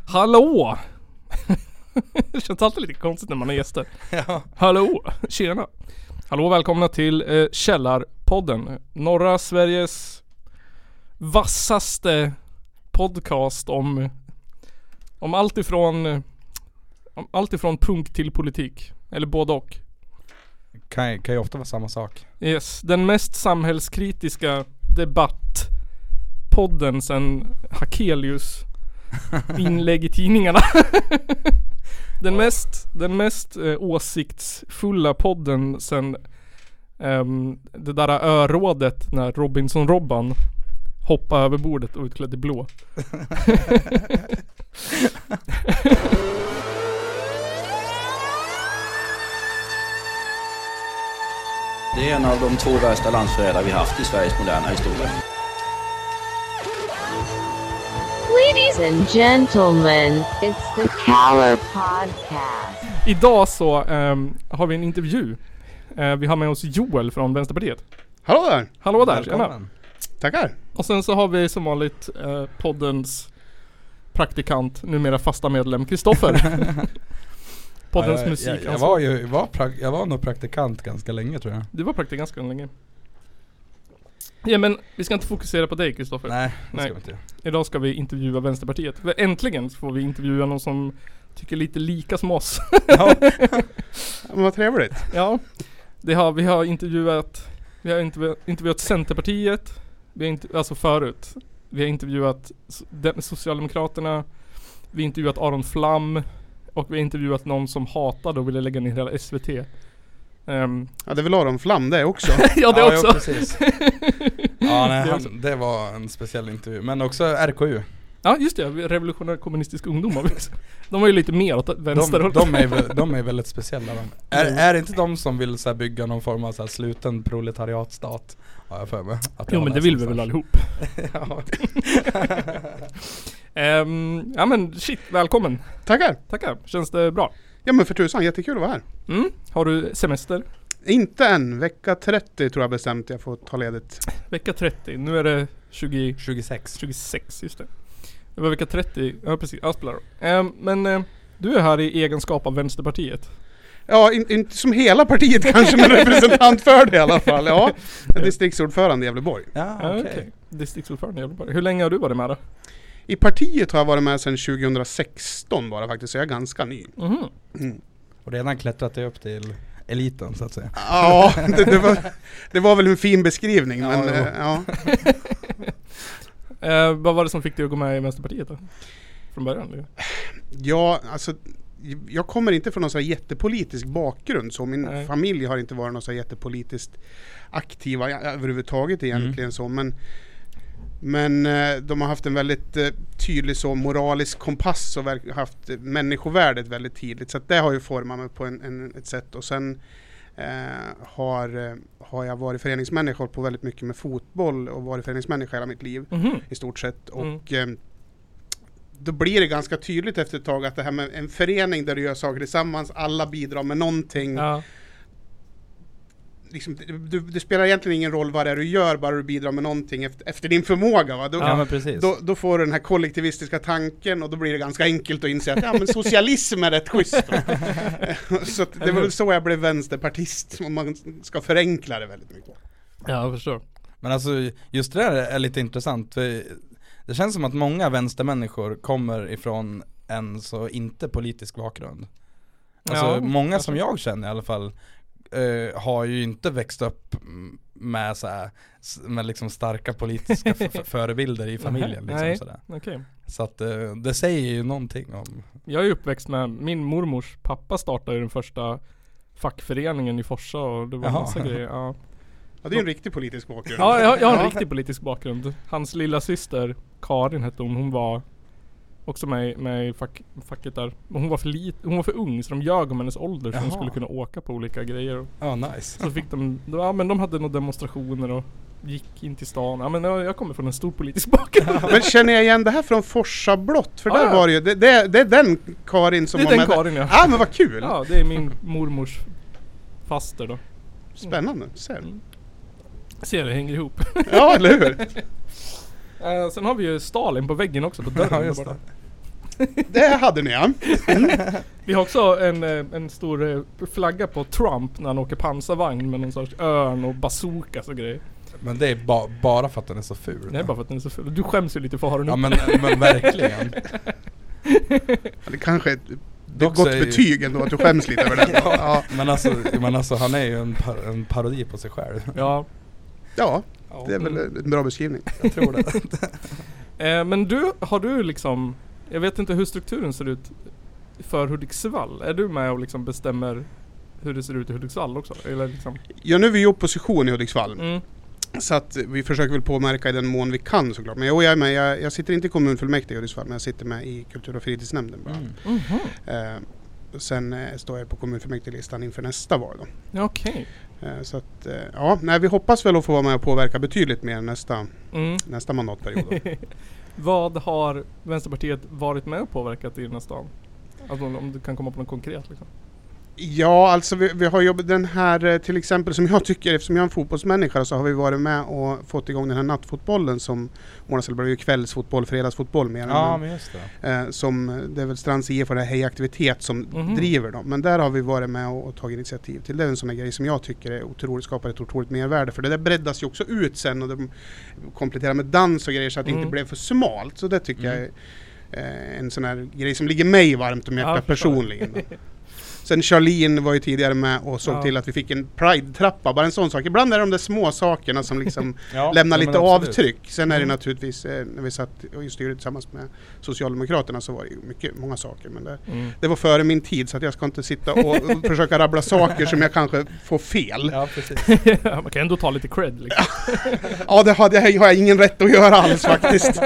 Hallå! Det känns alltid lite konstigt när man är gäster. Ja. Hallå! Tjena! Hallå, välkomna till Källarpodden. Norra Sveriges vassaste podcast om allt ifrån punk till politik. Eller både och. Kan ju ofta vara samma sak. Yes, den mest samhällskritiska debattpodden sen Hakelius inlägg i tidningarna. Den mest åsiktsfulla podden sen det där örådet när Robinson-Robban hoppade över bordet och utklädd i blå. Det är en av de 2 värsta landsförrädare vi haft i Sveriges moderna historia. Ladies and gentlemen, it's the Caller Podcast. Idag så har vi en intervju. Vi har med oss Joel från Vänsterpartiet. Hallå där! Hallå där, Välkommen. tjena. Tackar! Och sen så har vi som vanligt poddens praktikant, numera fasta medlem, Kristoffer. Poddens musik. Jag var nog praktikant ganska länge, tror jag. Du var praktikant ganska länge. Ja, men vi ska inte fokusera på dig, Kristoffer. Nej, det ska vi inte. Idag ska vi intervjua Vänsterpartiet. För äntligen får vi intervjua någon som tycker lite lika som oss. Ja. Men vad trevligt. Ja, vi har intervjuat Centerpartiet. Alltså förut. Vi har intervjuat Socialdemokraterna. Vi har intervjuat Aron Flam. Och vi har intervjuat någon som hatade och ville lägga ner hela SVT. Ja, det är väl Aron Flam det också. Ja, det också. Ja, precis. Ja, nej, det var en speciell intervju. Men också RKU. Ja, just det. Revolutionär kommunistisk ungdom. De var ju lite mer åt vänster. De är väldigt speciella. Är det inte de som vill så här, bygga någon form av så här, sluten proletariatstat? Ja, jag för mig. Jo, men det vill vi väl allihop. Ja. Ja, men shit, välkommen. Tackar! Känns det bra? Ja, men för tusan, jättekul att vara här. Har du semester? Inte än. Vecka 30 tror jag bestämt jag får ta ledigt. Vecka 30. Nu är det 26, just det. Det var vecka 30. Ja, precis. Jag spelar. Men du är här i egenskap av Vänsterpartiet. Ja, inte som hela partiet kanske, men representant för det i alla fall. Ja, distriktsordförande i Gävleborg. Ja, okej. Distriktsordförande i Gävleborg. Hur länge har du varit med då? I partiet har jag varit med sedan 2016 bara faktiskt, så jag är ganska ny. Och redan klättrat dig upp till eliten så att säga. Ja, det var väl en fin beskrivning. Ja, men ja. Vad var det som fick dig att gå med i Vänsterpartiet då? Från början? Ja, alltså jag kommer inte från någon så här jättepolitisk bakgrund, så min familj har inte varit någon så här jättepolitiskt aktiva överhuvudtaget egentligen så, men de har haft en väldigt tydlig så moralisk kompass och haft människovärdet väldigt tydligt, så att det har ju format mig på ett sätt. Och sen har jag varit föreningsmänniska på väldigt mycket med fotboll och varit föreningsmänniska hela mitt liv i stort sett. Och då blir det ganska tydligt efter ett tag att det här med en förening där du gör saker tillsammans, alla bidrar med någonting. Ja. Liksom, det spelar egentligen ingen roll vad det är du gör, bara du bidrar med någonting efter din förmåga. Va? Då får du den här kollektivistiska tanken, och då blir det ganska enkelt att inse att men socialism är rätt schysst. Så det var väl så jag blev vänsterpartist, om man ska förenkla det väldigt mycket. Ja, jag förstår. Men alltså, just det där är lite intressant. För det känns som att många vänstermänniskor kommer ifrån en så inte politisk bakgrund. Alltså många som jag känner i alla fall har ju inte växt upp med så här, med liksom starka politiska förebilder i familjen liksom sådär. Okay. Så att det säger ju någonting om. Jag är uppväxt med min mormors pappa startade den första fackföreningen i Forsa, och det var massa grejer. Ja. Ja, det är en riktig politisk bakgrund. Ja, jag har en riktig politisk bakgrund. Hans lilla syster Karin hette hon var också med i facket där. Hon var för ung, så de ljög om hennes ålder så hon skulle kunna åka på olika grejer. Nice. Så fick de hade några demonstrationer och gick in till stan. Ja, men jag kommer från en stor politisk bakgrund. Men känner jag igen det här från Forsa blott? För där var det ju, det är den Karin som det är var den med. Karin, ja. Ja, men vad kul. Ja, det är min mormors faster då. Spännande, ser. Ser det hänger ihop. Ja, eller hur? Sen har vi ju Stalin på väggen också på dörren. Ja, just det. Det hade ni, ja. Vi har också en stor flagga på Trump när han åker pansarvagn med någon sorts örn och bazookas och grejer. Men det är bara för att den är så ful. Det är bara för att den är så ful. Du skäms ju lite för att ha den uppe. Ja men verkligen. Det kanske är ett gott betyg ändå att du skäms lite över det. Ja. Men alltså han är ju en parodi på sig själv. Ja. Ja, det är väl en bra beskrivning. Jag tror det. Men har du liksom, jag vet inte hur strukturen ser ut för Hudiksvall. Är du med och liksom bestämmer hur det ser ut i Hudiksvall också? Eller liksom? Ja, nu är vi i opposition i Hudiksvall. Så att vi försöker väl påverka i den mån vi kan såklart. Men jag är med, jag sitter inte i kommunfullmäktige i Hudiksvall, men jag sitter med i kultur- och fritidsnämnden bara. Sen står jag på kommunfullmäktigelistan inför nästa val då. Okej. Så att, vi hoppas väl att få vara med och påverka betydligt mer nästa mandatperiod. Vad har Vänsterpartiet varit med och påverkat i den här stan? Alltså om du kan komma på något konkret liksom. Ja, alltså vi har jobbat den här till exempel, som jag tycker, eftersom jag är en fotbollsmänniska, så har vi varit med och fått igång den här nattfotbollen som Mona Selberg, kvällsfotboll, fredagsfotboll mer. Ja, men just det. Som det är väl Strands IF och det här hejaktivitet som driver dem. Men där har vi varit med och tagit initiativ till. Det är en sån här grej som jag tycker är skapar ett otroligt mervärde. För det där breddas ju också ut sen och de kompletterar med dans och grejer så att det inte blev för smalt. Så det tycker jag är en sån här grej som ligger mig varmt om hjärtat personligen. Sen Charlene var ju tidigare med och såg till att vi fick en Pride-trappa. Bara en sån sak. Ibland är det de små sakerna som liksom lämnar lite avtryck. Sen är det naturligtvis, när vi satt och styrde tillsammans med Socialdemokraterna, så var det många saker. Men det var före min tid, så att jag ska inte sitta och försöka rabbla saker som jag kanske får fel. Ja, precis. Man kan ändå ta lite cred liksom. Ja, det har jag ingen rätt att göra alls faktiskt.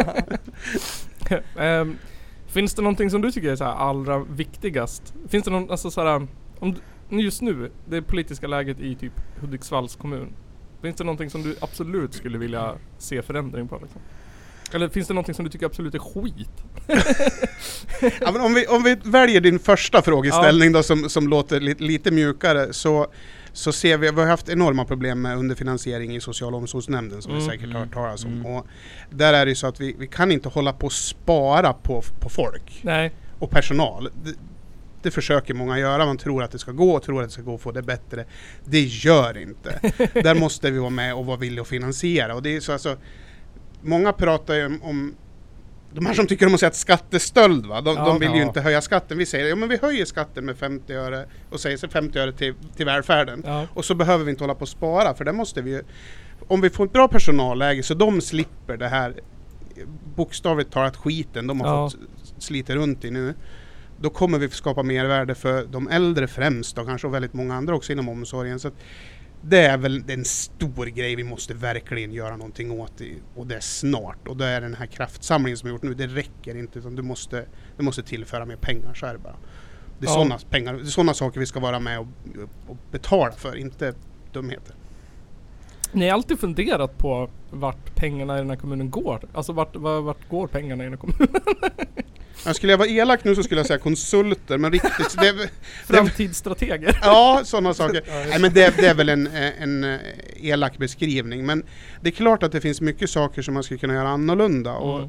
Finns det någonting som du tycker är så här allra viktigast? Finns det någon, alltså så här, just nu, det politiska läget i typ Hudiksvalls kommun. Finns det någonting som du absolut skulle vilja se förändring på liksom? Eller finns det någonting som du tycker absolut är skit? Ja, men om vi väljer din första frågeställning då, som låter lite mjukare, så ser vi har haft enorma problem med underfinansiering i social- och omsorgsnämnden, som vi säkert har hört talas om. Och där är det så att vi kan inte hålla på att spara på folk. Nej. Och personal. Det försöker många göra. Man tror att det ska gå och få det bättre. Det gör inte. Där måste vi vara med och vara villiga att finansiera. Och det är så, alltså, många pratar ju om de här som tycker om att säga att skattestöld, va? De vill ju inte höja skatten. Vi säger, men vi höjer skatten med 50 öre och säger så 50 öre till välfärden. Ja. Och så behöver vi inte hålla på att spara, för det måste vi ju, om vi får ett bra personalläge så de slipper det här bokstavligt talat skiten de har fått slita runt i nu. Då kommer vi skapa mervärde för de äldre främst och kanske väldigt många andra också inom omsorgen. Så att det är väl en stor grej vi måste verkligen göra någonting åt och det är snart. Och det är den här kraftsamlingen som vi gjort nu, det räcker inte, utan du måste tillföra mer pengar, så är det bara. Det är sådana pengar, det är sådana saker vi ska vara med och betala för, inte dumheter. Ni har alltid funderat på vart pengarna i den här kommunen går. Alltså vart går pengarna i den här kommunen? Skulle jag vara elak nu så skulle jag säga konsulter, men riktigt framtidsstrateger. Ja, sådana saker. Nej, men det är väl en elak beskrivning, men det är klart att det finns mycket saker som man skulle kunna göra annorlunda och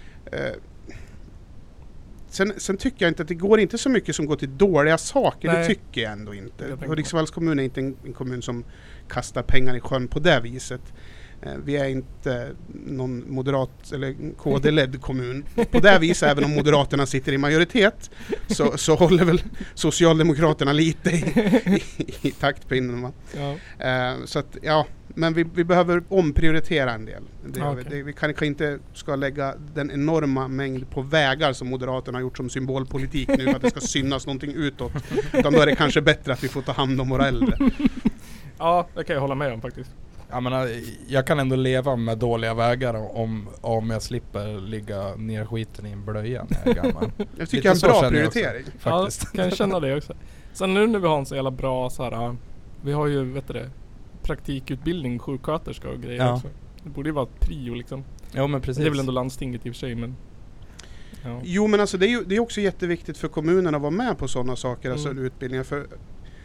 sen tycker jag inte att det går inte så mycket som går till dåliga saker. Nej. Det tycker jag ändå inte. Hudiksvalls kommun är inte en kommun som kastar pengar i sjön på det viset. Vi är inte någon moderat eller KD-ledd kommun på det viset, även om Moderaterna sitter i majoritet så håller väl Socialdemokraterna lite i taktpinnen, va? Så att men vi behöver omprioritera en del. Vi kanske inte ska lägga den enorma mängd på vägar som Moderaterna har gjort som symbolpolitik nu för att det ska synas någonting utåt, utan då är det kanske bättre att vi får ta hand om våra äldre. Ja, det kan jag hålla med om faktiskt. Jag kan ändå leva med dåliga vägar om jag slipper ligga ner skiten i en blöja när jag är gammal. Jag tycker det är en bra prioritering. Också, faktiskt. Ja, kan jag känna det också. Sen nu när vi har en så jävla bra så här, vi har ju praktikutbildning, sjuksköterska och grejer också. Det borde ju vara ett prio liksom. Ja, men precis. Det är väl ändå landstinget i och för sig, men Jo, men alltså det är också jätteviktigt för kommunerna att vara med på sådana saker, alltså utbildningar, för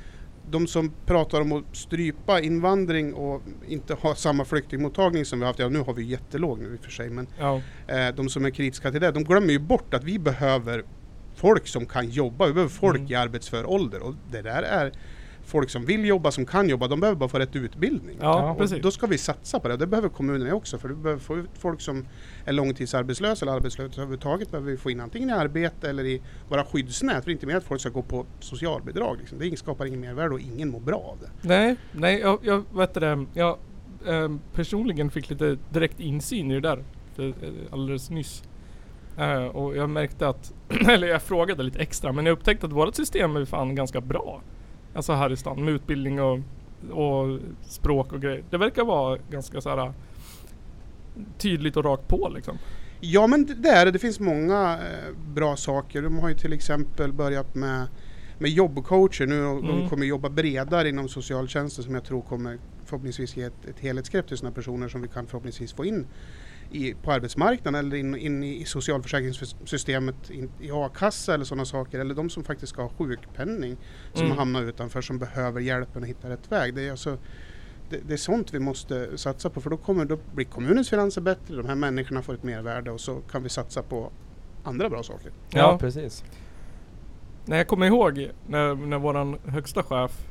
de som pratar om att strypa invandring och inte ha samma flyktingmottagning som vi har haft, nu har vi jättelåg nu i och för sig, men de som är kritiska till det, de glömmer ju bort att vi behöver folk som kan jobba, vi behöver folk i arbetsför ålder, och det där är folk som vill jobba, som kan jobba, de behöver bara få rätt utbildning. Och då ska vi satsa på det. Det behöver kommunerna också, för du behöver få ut folk som är långtidsarbetslösa eller arbetslösa överhuvudtaget, behöver vi få in antingen i arbete eller i våra skyddsnät, för inte mer att folk ska gå på socialbidrag. Liksom. Det skapar ingen mervärde och ingen mår bra av det. Nej, jag vet det. Jag personligen fick lite direkt insyn i det där alldeles nyss. Och jag märkte att, eller jag frågade lite extra, men jag upptäckte att vårt system är fan ganska bra. Alltså här i stan med utbildning och språk och grejer. Det verkar vara ganska så här tydligt och rakt på liksom. Ja, men det finns många bra saker. De har ju till exempel börjat med jobbcoacher nu, och de kommer jobba bredare inom socialtjänsten, som jag tror kommer förhoppningsvis ge ett helhetsgrepp till sådana personer som vi kan förhoppningsvis få in på arbetsmarknaden eller in i socialförsäkringssystemet, i a-kassa eller sådana saker, eller de som faktiskt ska ha sjukpenning som har hamnat utanför, som behöver hjälpen att hitta rätt väg. Det är alltså det är sånt vi måste satsa på, för då blir kommunens finanser bättre, de här människorna får ett mervärde, och så kan vi satsa på andra bra saker. Ja, precis. När jag kommer ihåg när våran högsta chef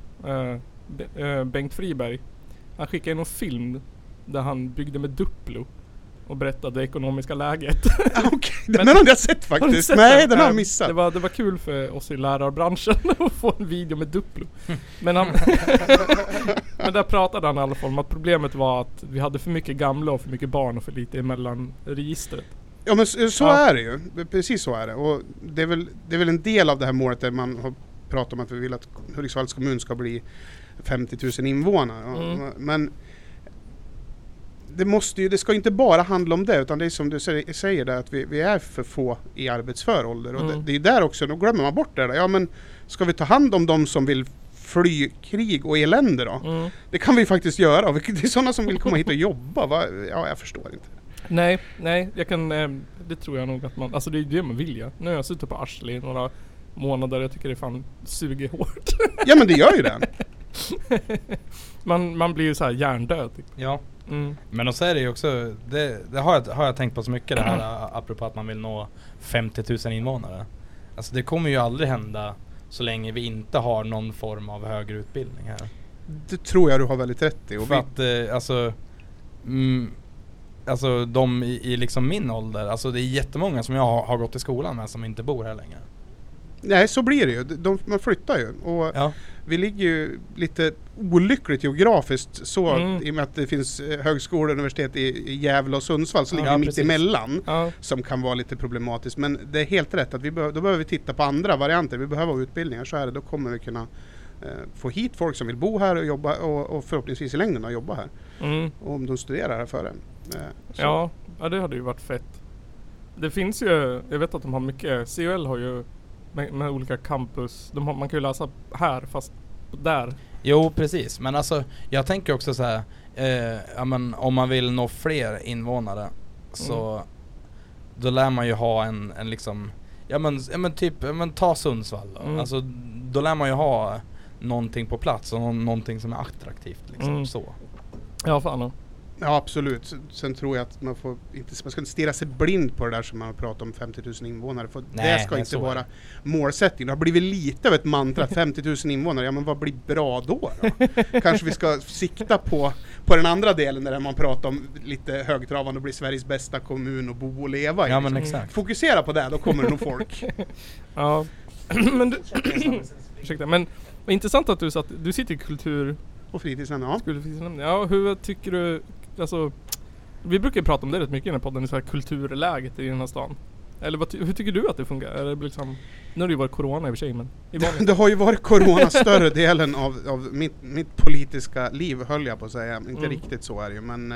Bengt Friberg, han skickade in en film där han byggde med Duplo och berättade det ekonomiska läget. Okej, den har jag sett faktiskt. Nej, den har jag missat. Det var kul för oss i lärarbranschen att få en video med Duplo. Men men där pratade han i alla fall om att problemet var att vi hade för mycket gamla och för mycket barn och för lite emellan registret. Ja, men så är det ju. Precis så är det. Och det är väl en del av det här målet där man har pratat om att vi vill att Hudiksvalls kommun ska bli 50 000 invånare. Men det ska inte bara handla om det, utan det är som du säger där, att vi är för få i arbetsför ålder. Och det är där också, då glömmer man bort det där. Ja, men ska vi ta hand om de som vill fly krig och elände då? Det kan vi faktiskt göra. Det är sådana som vill komma hit och jobba. Ja, jag förstår inte. Nej, jag kan, det tror jag nog att man, alltså det är det man vill. Ja. Nu har jag suttit på arsle i några månader, jag tycker det fan suger hårt. Ja, men det gör ju det. Man blir ju så här hjärndöd typ. Ja. Men så är det ju också, det har jag tänkt på så mycket, det här apropå att man vill nå 50 000 invånare. Alltså det kommer ju aldrig hända så länge vi inte har någon form av högre utbildning här. Det tror jag du har väldigt rätt i. Och för att alltså de i liksom min ålder, alltså det är jättemånga som jag har gått i skolan med som inte bor här längre. Nej, så blir det ju. Man flyttar ju. Och vi ligger ju lite olyckligt geografiskt så, i och med att det finns högskolor och universitet i Gävle och Sundsvall, så ligger vi mitt emellan, som kan vara lite problematiskt. Men det är helt rätt att då behöver vi titta på andra varianter. Vi behöver utbildningar, så här, då kommer vi kunna få hit folk som vill bo här och jobba, och förhoppningsvis i längden jobba här. Och om de studerar här före. Ja, det hade ju varit fett. Det finns ju, jag vet att de har mycket, CUL har ju med olika campus, man kan ju läsa här fast där. Jo, precis. Men alltså, jag tänker också så här, om man vill nå fler invånare, så då lär man ju ha en liksom, ta Sundsvall då. Alltså, då lär man ju ha någonting på plats och någonting som är attraktivt liksom, så. Ja, fan. Ja, absolut. Sen tror jag att man ska inte stirra sig blind på det där som man pratar om 50 000 invånare. För det ska inte vara målsättning. Det har blivit lite av ett mantra, 50 000 invånare. Ja, men vad blir bra då? Kanske vi ska sikta på den andra delen där man pratar om lite högtravande och bli Sveriges bästa kommun att bo och leva i. Ja, men exakt. Fokusera på det, då kommer det nog folk. Ja, men ursäkta, men vad intressant att du sitter i kultur- och fritidsnämnden, ja, hur tycker du, alltså, vi brukar ju prata om det rätt mycket i den här podden, så här kulturläget i den här stan. Eller hur tycker du att det fungerar? Är det liksom, nu har det ju varit corona i och för sig, men det har ju varit corona större delen av mitt politiska liv, höll jag på att säga. Inte riktigt så är det ju, men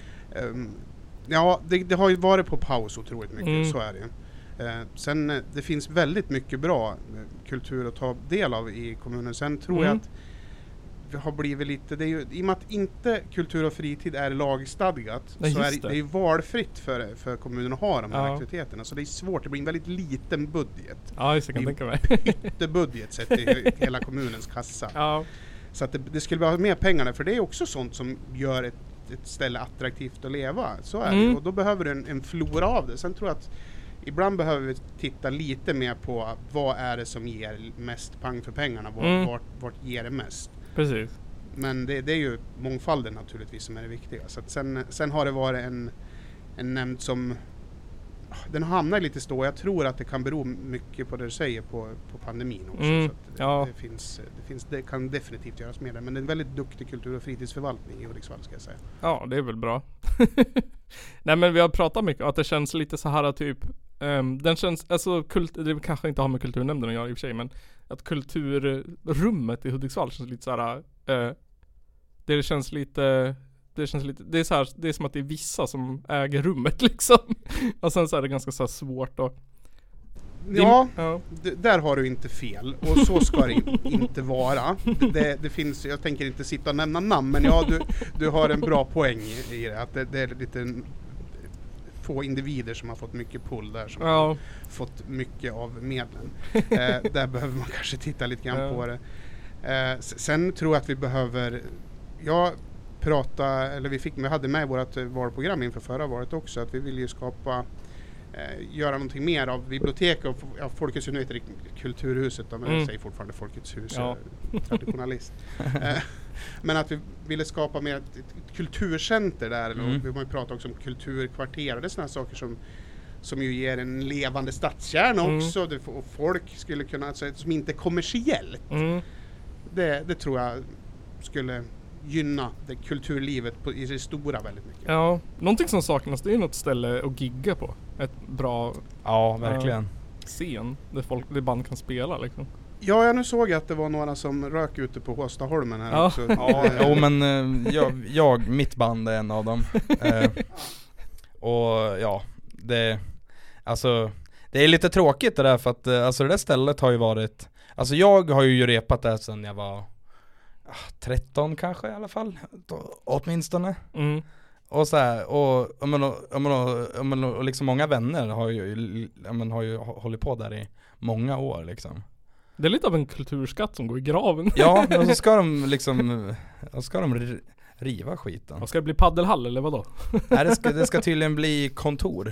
ja, det har ju varit på paus otroligt mycket, så är det ju. Sen det finns väldigt mycket bra kultur att ta del av i kommunen. Sen tror jag att vi har blivit lite, det är ju, i och med att inte kultur och fritid är lagstadgat, så är det ju valfritt för kommunen att ha de här aktiviteterna. Så det är svårt, det blir en väldigt liten budget. Ja, jag kan tänka mig. Pyttebudget sett i hela kommunens kassa. Ja. Så att det skulle vara mer pengar, för det är också sånt som gör ett ställe attraktivt att leva. Så är det. Och då behöver du en flora av det. Sen tror jag att ibland behöver vi titta lite mer på vad är det som ger mest pang för pengarna. Vart ger det mest? Precis. Men det är ju mångfalden naturligtvis som är det viktiga. Så att sen har det varit en nämnd som den hamnar lite stå. Jag tror att det kan bero mycket på det du säger på pandemin också. Så att det kan definitivt göras mer där. Men det är en väldigt duktig kultur- och fritidsförvaltning i Hudiksvall, ska jag säga. Ja, det är väl bra. Nej, men vi har pratat mycket att det känns lite så här typ den känns, alltså det kanske inte har med kulturnämnden att göra i och för sig, men att kulturrummet i Hudiksvall känns lite så här det känns lite det är så här, det är som att det är vissa som äger rummet liksom. Och sen så är det ganska så här svårt att där har du inte fel. Och så ska det inte vara. Det finns, jag tänker inte sitta och nämna namn, men du har en bra poäng i det. Att det är lite få individer som har fått mycket pull där, som har fått mycket av medlen. Där behöver man kanske titta lite grann på det. Sen tror jag att vi behöver vi hade med vårt valprogram inför förra valet också, att vi vill ju göra någonting mer av bibliotek och Folkets hus, nu heter det Kulturhuset då, men jag säger fortfarande Folkets hus, traditionalist. Men att vi ville skapa mer ett kulturcenter där, och vi har ju pratat också om kulturkvarter, och det är sådana saker som ju ger en levande stadskärna också, och folk skulle kunna, alltså, som inte är kommersiellt. Det tror jag skulle gynna det kulturlivet i det stora väldigt mycket. Ja, någonting som saknas, det är något ställe att gigga på. Ett bra verkligen scen där band kan spela liksom. Ja, nu såg jag att det var några som rök ute på Håstaholmen här också. Mitt band är en av dem. Och det är lite tråkigt det där, för att alltså det där stället har ju varit, alltså jag har ju repat där sedan jag var 13 kanske i alla fall, åtminstone. Och så här, och liksom många vänner har ju hållit på där i många år liksom. Det är lite av en kulturskatt som går i graven. Ja, och så ska de liksom riva skiten. Och ska det bli paddelhall eller vadå? Nej, det ska tydligen bli kontor.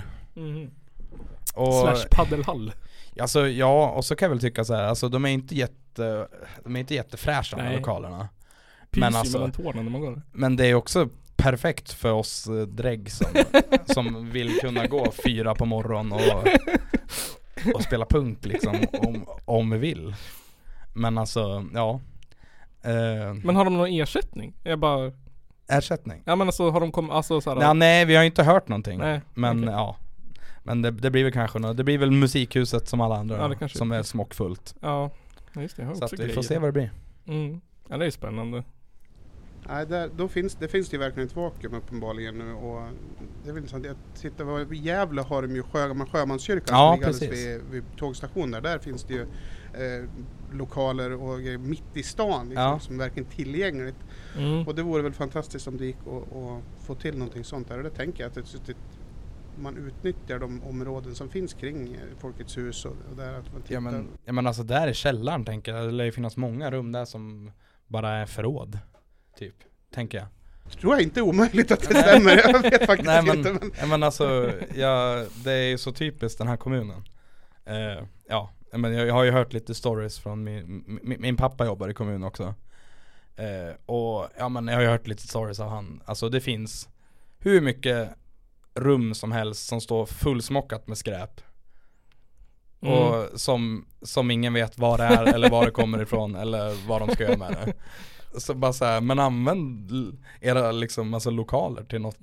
/ paddelhall. Alltså och så kan jag väl tycka så här, alltså de är inte jättefräscha, de lokalerna. Men alltså, men det är också perfekt för oss drägg som vill kunna gå 4 på morgon och spela punk liksom, om vi vill. Men alltså, men har de någon ersättning? Ersättning? Ja, men alltså har de alltså så här... Nej, vi har inte hört någonting. Nej, men men det blir väl kanske det blir väl musikhuset som alla andra, som är smockfullt. Ja, just det. Så att vi får se vad det blir. Ja, det är spännande. Nej, det finns ju verkligen ett vakuum uppenbarligen nu, och det är väl sant. Jag tittar, i Gävle har de ju Sjömanskyrkan som ligger vid tågstationen där finns det ju lokaler och mitt i stan liksom, som är verkligen tillgängligt. Och det vore väl fantastiskt om det gick att få till någonting sånt där, och det tänker jag att man utnyttjar de områden som finns kring Folkets hus och där att man tittar. Men alltså där i källaren tänker jag, det lär ju finnas många rum där som bara är förråd. Typ, tänker jag. Tror jag inte är omöjligt att det stämmer. Jag vet faktiskt inte. Men alltså, det är ju så typiskt den här kommunen. Men jag har ju hört lite stories från min pappa jobbar i kommunen också. Och jag har ju hört lite stories av han. Alltså det finns hur mycket rum som helst som står fullsmockat med skräp. Och som ingen vet vad det är eller var det kommer ifrån eller vad de ska göra med det. Så bara så här, men använd era liksom, alltså lokaler till något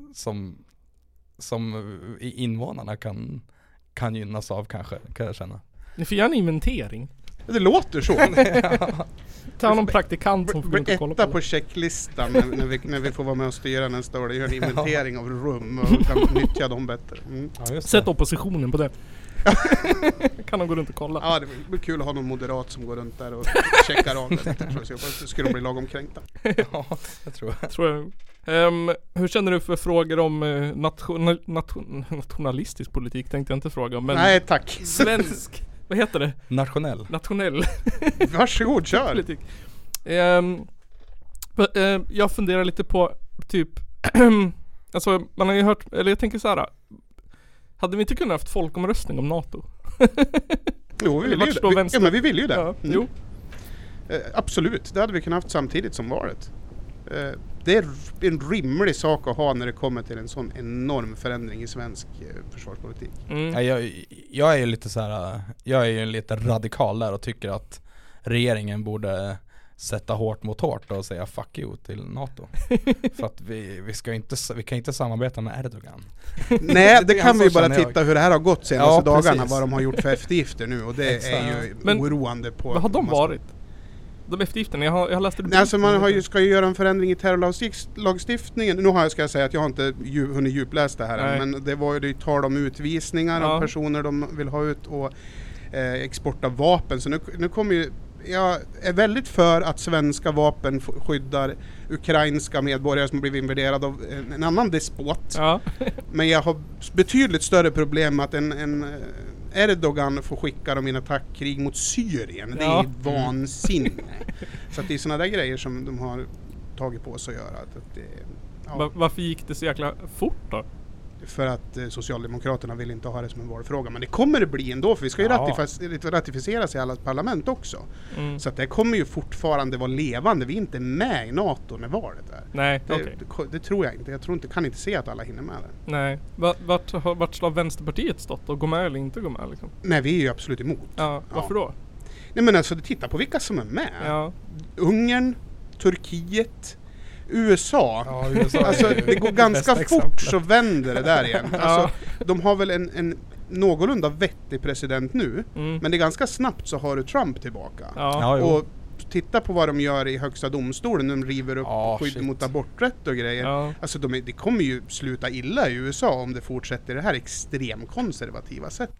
som invånarna kan gynnas av, kanske, kan jag känna. Ni får göra en inventering. Det låter så. Ta någon praktikant som får inte kolla på. På checklistan när vi får vara med och styra nästa år. Det gör en inventering av rum och kan nyttja dem bättre. Sätt oppositionen på det. Kan de gå runt och kolla? Ja, det blir kul att ha någon moderat som går runt där och checkar av det. Så skulle de bli lagom kränkta. Ja, jag tror jag. Hur känner du för frågor om nationalistisk politik? Tänkte jag inte fråga om. Men nej, tack. Svensk. Vad heter det? Nationell. Nationell. Varsågod, kör. Politik. Jag funderar lite på typ alltså man har ju hört, eller jag tänker så här. Hade vi inte kunnat haft folkomröstning om NATO? Jo, vi vill ju det. Ja, men vi vill ju det. Ja, jo. Absolut, det hade vi kunnat haft samtidigt som valet. Det är en rimlig sak att ha när det kommer till en sån enorm förändring i svensk försvarspolitik. Jag är ju lite så här, jag är ju lite radikal där och tycker att regeringen borde sätta hårt mot hårt och säga fuck you till NATO. För att vi kan inte samarbeta med Erdogan. Nej, det kan vi bara titta hur det här har gått senaste dagarna, precis. vad de har gjort för eftergifter nu, och det är ju oroande på. Vad har de varit? De eftergifterna, jag har läst det. Nej, alltså ska ju göra en förändring i terrorlagstiftningen. Nu ska jag säga att jag har inte hunnit djupläsa det här än, men det var ju det tal om utvisningar av personer de vill ha ut och export av vapen. Så nu kommer ju, jag är väldigt för att svenska vapen skyddar ukrainska medborgare som blivit invaderade av en annan despot. Ja. Men jag har betydligt större problem med att en Erdogan får skicka dem i en attackkrig mot Syrien. Det är vansinne. Så att det är såna där grejer som de har tagit på sig att göra. Varför gick det så jäkla fort då? För att Socialdemokraterna vill inte ha det som en valfråga. Men det kommer det bli ändå, för vi ska ju ratificeras i alla parlament också. Så att det kommer ju fortfarande vara levande. Vi är inte med i NATO när valet är. Nej, det tror jag inte. Jag kan inte se att alla hinner med det. Nej. Vart har Vänsterpartiet stått? Och gå med eller inte gå med liksom? Nej, vi är ju absolut emot. Ja, varför då? Nej, men alltså, titta på vilka som är med. Ja. Ungern, Turkiet, USA. Ja, USA alltså det går ganska fort så vänder det där igen. Alltså, de har väl en någorlunda vettig president nu, men det är ganska snabbt så har du Trump tillbaka. Och titta på vad de gör i högsta domstolen. De river upp skydd mot aborträtt och grejer. Alltså det kommer ju sluta illa i USA om det fortsätter det här extremkonservativa sättet.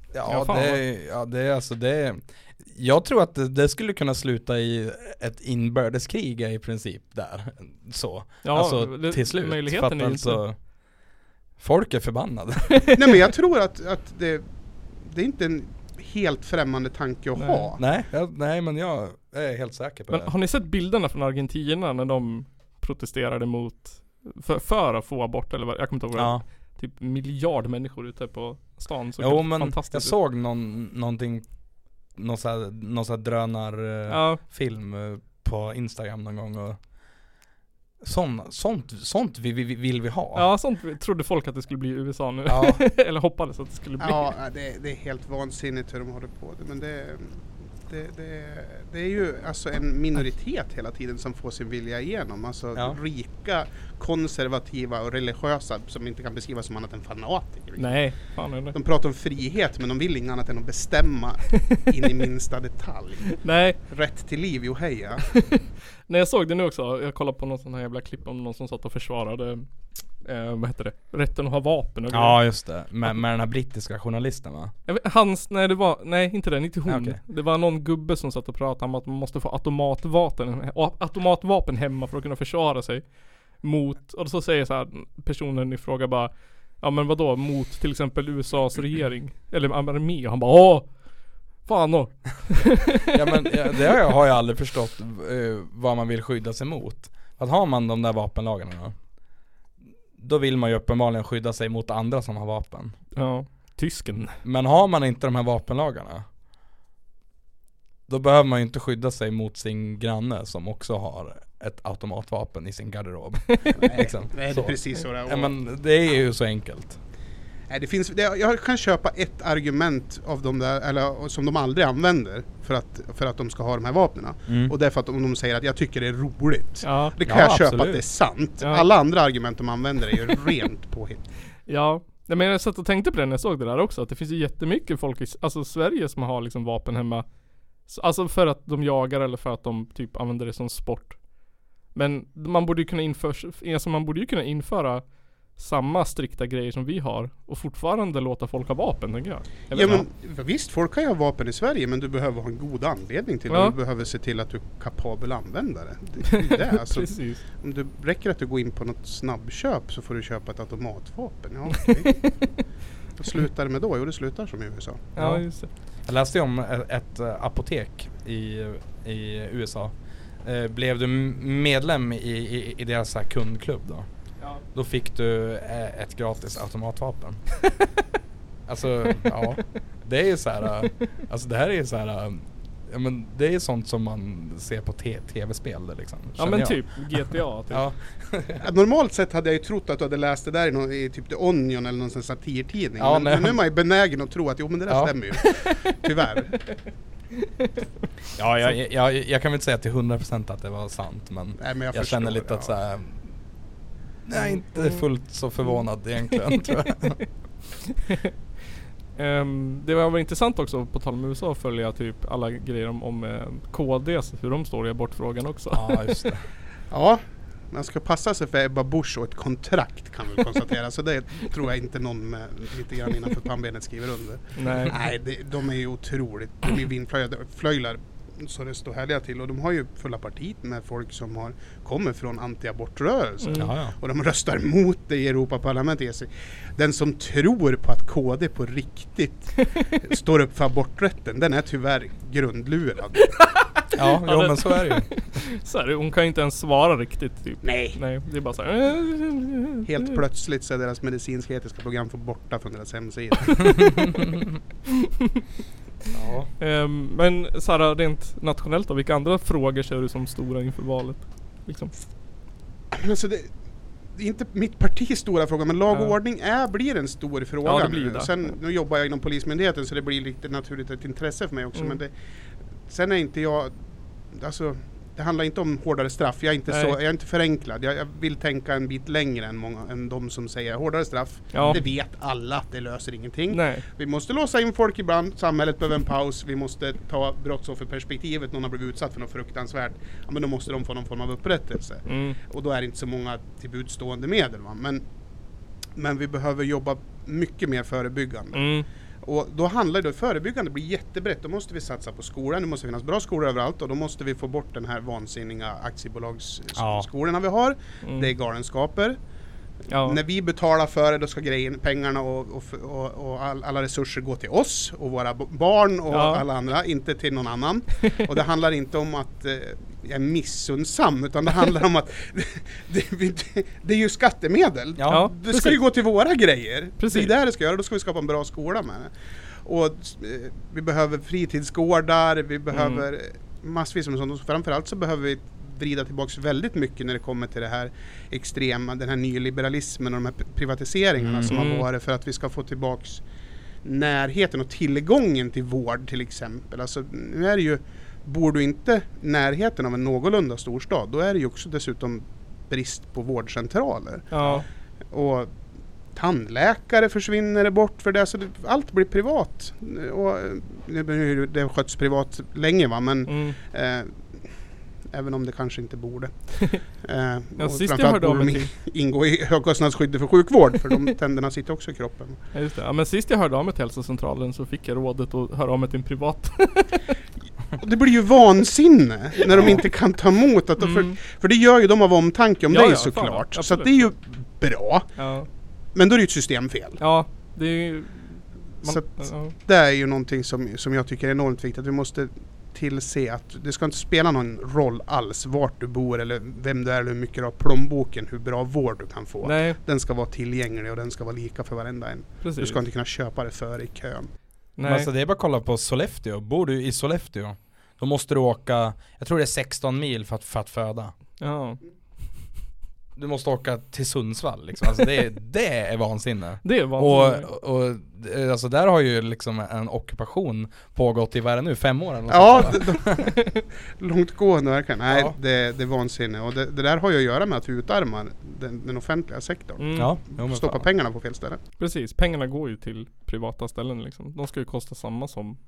Jag tror att det skulle kunna sluta i ett inbördeskrig i princip där. Så. Ja, alltså till slut. Möjligheten är inte. Folk är förbannade. Nej, men jag tror att det är inte en helt främmande tanke att ha. Nej, men jag är helt säker på det. Har ni sett bilderna från Argentina när de protesterade mot för att få abort eller vad? Jag kommer inte ihåg. Typ miljard människor ute på stan. Så men jag såg någonting, någon så här drönarfilm på Instagram någon gång, och sånt vill vi ha. Ja, sånt trodde folk att det skulle bli i USA nu. Ja. Eller hoppades att det skulle bli. Ja, det är helt vansinnigt hur de håller på det. Men det är ju alltså en minoritet hela tiden som får sin vilja igenom. Alltså rika, konservativa och religiösa som inte kan beskrivas som annat än fanatiker. Nej, fan är det. De pratar om frihet, men de vill inget annat än att bestämma in i minsta detalj. Nej. Rätt till liv, jo heja. Nej, jag såg det nu också. Jag kollade på någon sån här jävla klipp om någon som satt och försvarade vad heter det? Rätten att ha vapen och ja, just det. Med den här brittiska journalisten, va? Inte hon. Okay. Det var någon gubbe som satt och pratade om att man måste få automatvapen hemma för att kunna försvara sig mot, och så säger så här personen i fråga bara, ja men vadå, mot till exempel USAs regering eller armé, och han bara fan då. Det har jag aldrig förstått vad man vill skydda sig mot. Att har man de där vapenlagarna då vill man ju uppenbarligen skydda sig mot andra som har vapen. Ja, tysken. Men har man inte de här vapenlagarna, då behöver man ju inte skydda sig mot sin granne som också har ett automatvapen i sin garderob. Nej, det är precis så. Ja, men det är ju så enkelt. Nej, jag kan köpa ett argument av de där, eller som de aldrig använder för att de ska ha de här vapnena. Och det är för att de säger att jag tycker det är roligt. Ja. Det kan jag köpa absolut. Att det är sant. Ja. Alla andra argument de använder är ju rent påhitt. Ja, men jag satt och tänkte på det när jag såg det där också, att det finns ju jättemycket folk i Sverige som har liksom vapen hemma. Alltså för att de jagar eller för att de typ använder det som sport. Men man borde ju kunna införa samma strikta grejer som vi har och fortfarande låta folk ha vapen, tänker jag. Ja, men visst, folk kan ju ha vapen i Sverige, men du behöver ha en god anledning till det. Du behöver se till att du är kapabel användare. Det är det. Alltså, om det räcker att du går in på något snabbköp så får du köpa ett automatvapen. Ja, okay. Vad slutar det med då? Jo, det slutar som i USA. Ja, just det. Jag läste om ett apotek i USA blev du medlem i deras så här kundklubb då? Ja. Då fick du ett gratis automatvapen. Alltså, ja. Det är ju så här, alltså det här är ju så här, ja men det är sånt som man ser på tv-spel liksom. Ja men typ GTA typ. Ja. Normalt sett hade jag ju trott att du hade läst det där i typ The Onion eller någon sån satirtidning. Ja, men nu är man ju benägen att tro att jo men det där stämmer ju. Tyvärr. Ja, jag kan väl inte säga till 100% att det var sant, men, nej, jag känner lite att så här, nej, inte fullt så förvånad egentligen tror jag. Det var intressant också på tal om USA att följa typ alla grejer om KDs, hur de står i abortfrågan också. Ja, just det. Ja, man ska passa sig för Ebba Busch och ett kontrakt kan vi konstatera. Så det tror jag inte någon med lite grann innanför pannbenet skriver under. Nej, de är ju otroligt, de är vindflöjlar så det står härliga till. Och de har ju fulla partiet med folk som kommer från anti-abortrörelser. Och de röstar mot det i Europaparlamentet. Den som tror på att KD på riktigt står upp för aborträtten, den är tyvärr grundlurad. Ja, men så är det ju. Så är det, hon kan inte ens svara riktigt typ. Nej, det är bara så här. Helt plötsligt så är deras medicinsk-etiska program får borta från deras hemsida. Ja. Men Sara, rent nationellt då, vilka andra frågor ser du som stora inför valet? Liksom? Alltså det är inte mitt partis stora fråga, men lag och ordning blir en stor fråga. Ja, det blir det. Sen, nu jobbar jag inom Polismyndigheten så det blir lite naturligt ett intresse för mig också. Men sen är inte jag, alltså det handlar inte om hårdare straff. Jag är inte förenklad. Jag vill tänka en bit längre än de som säger hårdare straff. Ja. Det vet alla att det löser ingenting. Nej. Vi måste låsa in folk ibland. Samhället behöver en paus. Vi måste ta brottsofferperspektivet. Någon har blivit utsatt för något fruktansvärt. Ja, men då måste de få någon form av upprättelse. Och då är det inte så många till budstående medel. Va? Men vi behöver jobba mycket mer förebyggande. Och då handlar det, förebyggande blir jättebrett. Då måste vi satsa på skolan, det måste finnas bra skolor överallt och då måste vi få bort den här vansinniga aktiebolagsskolorna vi har. Det är galenskaper. Ja. När vi betalar för det, då ska pengarna och alla resurser gå till oss och våra barn och alla andra, inte till någon annan. Och det handlar inte om att jag är missundsam, utan det handlar om att det är ju skattemedel. Ja, det ska ju gå till våra grejer. Precis. Det är det ska göra, då ska vi skapa en bra skola med det. Och vi behöver fritidsgårdar, vi behöver massvis med sånt. Och framförallt så behöver vi vrida tillbaks väldigt mycket när det kommer till det här extrema, den här nyliberalismen och de här privatiseringarna som har varit, för att vi ska få tillbaks närheten och tillgången till vård till exempel. Alltså nu är det ju, bor du inte närheten av en någorlunda storstad, då är det ju också dessutom brist på vårdcentraler. Ja. Och tandläkare försvinner bort för det, så allt blir privat. Och det har skötts privat länge, va, men även om det kanske inte borde. Sist jag hörde om ingå i högkostnadsskyddet för sjukvård, för de tänderna sitter också i kroppen. Ja, just det. Ja, men sist jag hörde om ett hälsocentralen så fick jag rådet att höra om ett till en privat. Det blir ju vansinne när de inte kan ta emot att för det gör ju de av omtanke om dig såklart. Så att det är ju bra. Ja. Men då är det ju ett systemfel. Ja, det är ju... Det är ju någonting som jag tycker är enormt viktigt. Att vi måste tillse att det ska inte spela någon roll alls vart du bor eller vem du är eller hur mycket du har plånboken, hur bra vård du kan få. Nej. Den ska vara tillgänglig och den ska vara lika för varenda en. Precis. Du ska inte kunna köpa det före i kön. Nej. Alltså det är bara att kolla på Sollefteå. Bor du i Sollefteå, då måste du åka, jag tror det är 16 mil för att föda. Ja. Du måste åka till Sundsvall liksom. Alltså det är vansinne. Det är vansinne. Och alltså där har ju liksom en ockupation pågått i vad är det nu, 5 år eller långtgående verkligen. Nej, ja. Det är vansinne. Och det där har ju att göra med att vi utarmar den offentliga sektorn. Ja, stoppa pengarna på fel ställe. Precis, pengarna går ju till privata ställen liksom. De ska ju kosta samma som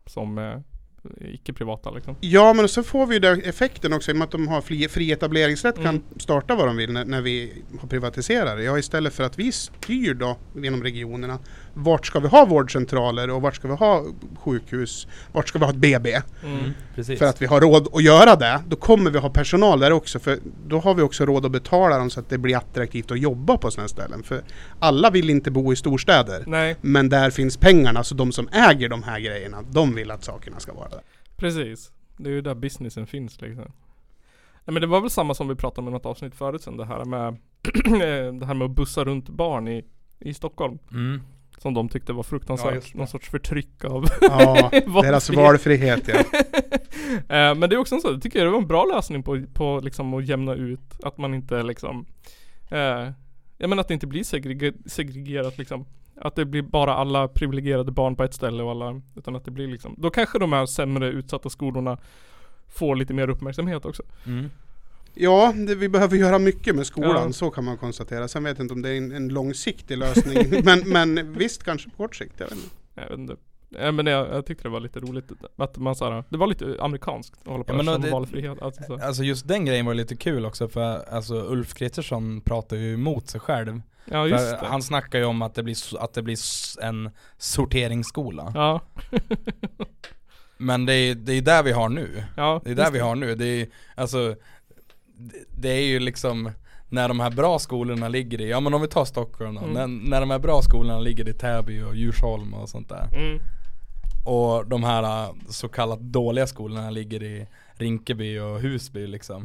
icke-privata liksom. Ja, men så får vi ju den effekten också i och med att de har fri etableringsrätt, kan starta vad de vill när vi har privatiserat det. Ja, istället för att vi styr då genom regionerna, vart ska vi ha vårdcentraler och vart ska vi ha sjukhus, vart ska vi ha ett BB? Precis. För att vi har råd att göra det, då kommer vi ha personal där också, för då har vi också råd att betala dem så att det blir attraktivt att jobba på sådana ställen. För alla vill inte bo i storstäder. Nej. Men där finns pengarna, så de som äger de här grejerna, de vill att sakerna ska vara där. Precis, det är ju där businessen finns liksom. Ja, men det var väl samma som vi pratade om i något avsnitt förut sen, det här med det här med att bussa runt barn i Stockholm. Som de tyckte var fruktansvärt. Någon sorts förtryck av deras valfrihet. Ja. Men det är också så, jag tycker det var en bra lösning på liksom att jämna ut. Att man inte liksom jag menar att det inte blir segregerat liksom. Att det blir bara alla privilegierade barn på ett ställe och alla, utan att det blir liksom, då kanske de här sämre utsatta skolorna får lite mer uppmärksamhet också. Ja, vi behöver göra mycket med skolan, så kan man konstatera. Sen vet jag inte om det är en långsiktig lösning, men visst kanske på kort sikt, jag vet inte. Men jag tyckte det var lite roligt att man såhär, det var lite amerikanskt att hålla på med valfrihet. Alltså just den grejen var lite kul också, för alltså Ulf Kristersson pratar ju emot sig själv. Ja, just det. Han snackar ju om att det blir en sorteringsskola. Ja. Men det är där vi har nu. Ja, det är där vi har nu. Det är alltså, det är ju liksom när de här bra skolorna ligger i, ja men om vi tar Stockholm då, när de här bra skolorna ligger i Täby och Djursholm och sånt där. Och de här så kallat dåliga skolorna ligger i Rinkeby och Husby liksom.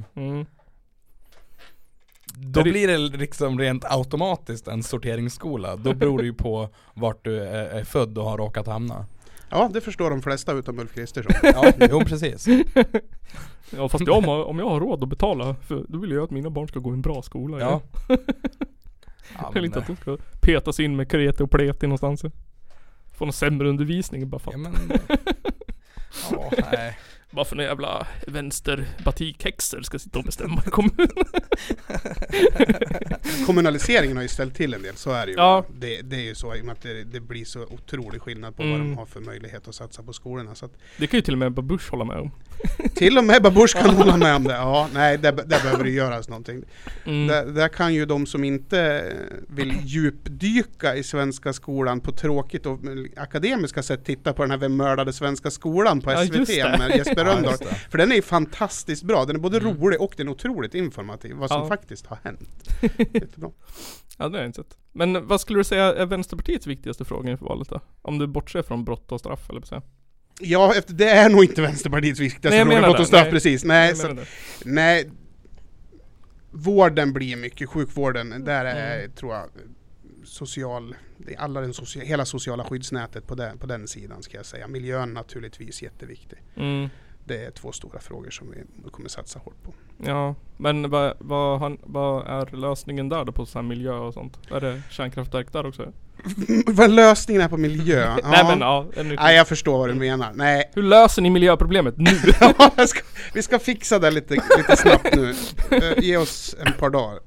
Då blir det liksom rent automatiskt en sorteringsskola. Då beror det ju på vart du är född och har råkat hamna. Ja, det förstår de flesta utom Ulf Kristersson. Ja, jo precis. Ja, fast om jag har råd att betala, för då vill jag att mina barn ska gå i en bra skola. Ja. Jag vill inte att de ska petas in med kreti och pleti någonstans. Få någon sämre undervisning bara för att. Ja, men nej. Bara för några jävla vänsterbatikhäxor ska sitta och bestämma i kommunen. Kommunaliseringen har ju ställt till en del, så är det ju. Ja. Det är ju så, i och med att det blir så otrolig skillnad på vad de har för möjlighet att satsa på skolorna. Så att det kan ju till och med Babush hålla med om. Till och med Babush kan hålla med om det. Ja, nej, där behöver det göras någonting. Där kan ju de som inte vill djupdyka i svenska skolan på tråkigt och akademiska sätt titta på den här Vem mördade svenska skolan på SVT med Jesper Rönndahl. För den är ju fantastiskt bra. Den är både rolig och den är otroligt informativ. Vad som faktiskt har hänt. Jättebra. Ja, det har jag inte sett. Men vad skulle du säga är Vänsterpartiets viktigaste fråga inför valet då? Om du bortser från brott och straff eller så? Ja, det är nog inte Vänsterpartiets viktigaste fråga. Brott och straff, precis. Nej, vården blir mycket. Sjukvården, där är, tror jag, det är hela sociala skyddsnätet på den sidan, ska jag säga. Miljön naturligtvis jätteviktig. Det är 2 stora frågor som vi kommer satsa hårt på. Ja, men vad är lösningen där då på sån här miljö och sånt? Är det kärnkraftverk där också? Vad lösningen är på miljö? Nej, jag förstår vad du menar. Nej. Hur löser ni miljöproblemet nu? Vi ska fixa det lite snabbt nu. Ge oss en par dagar.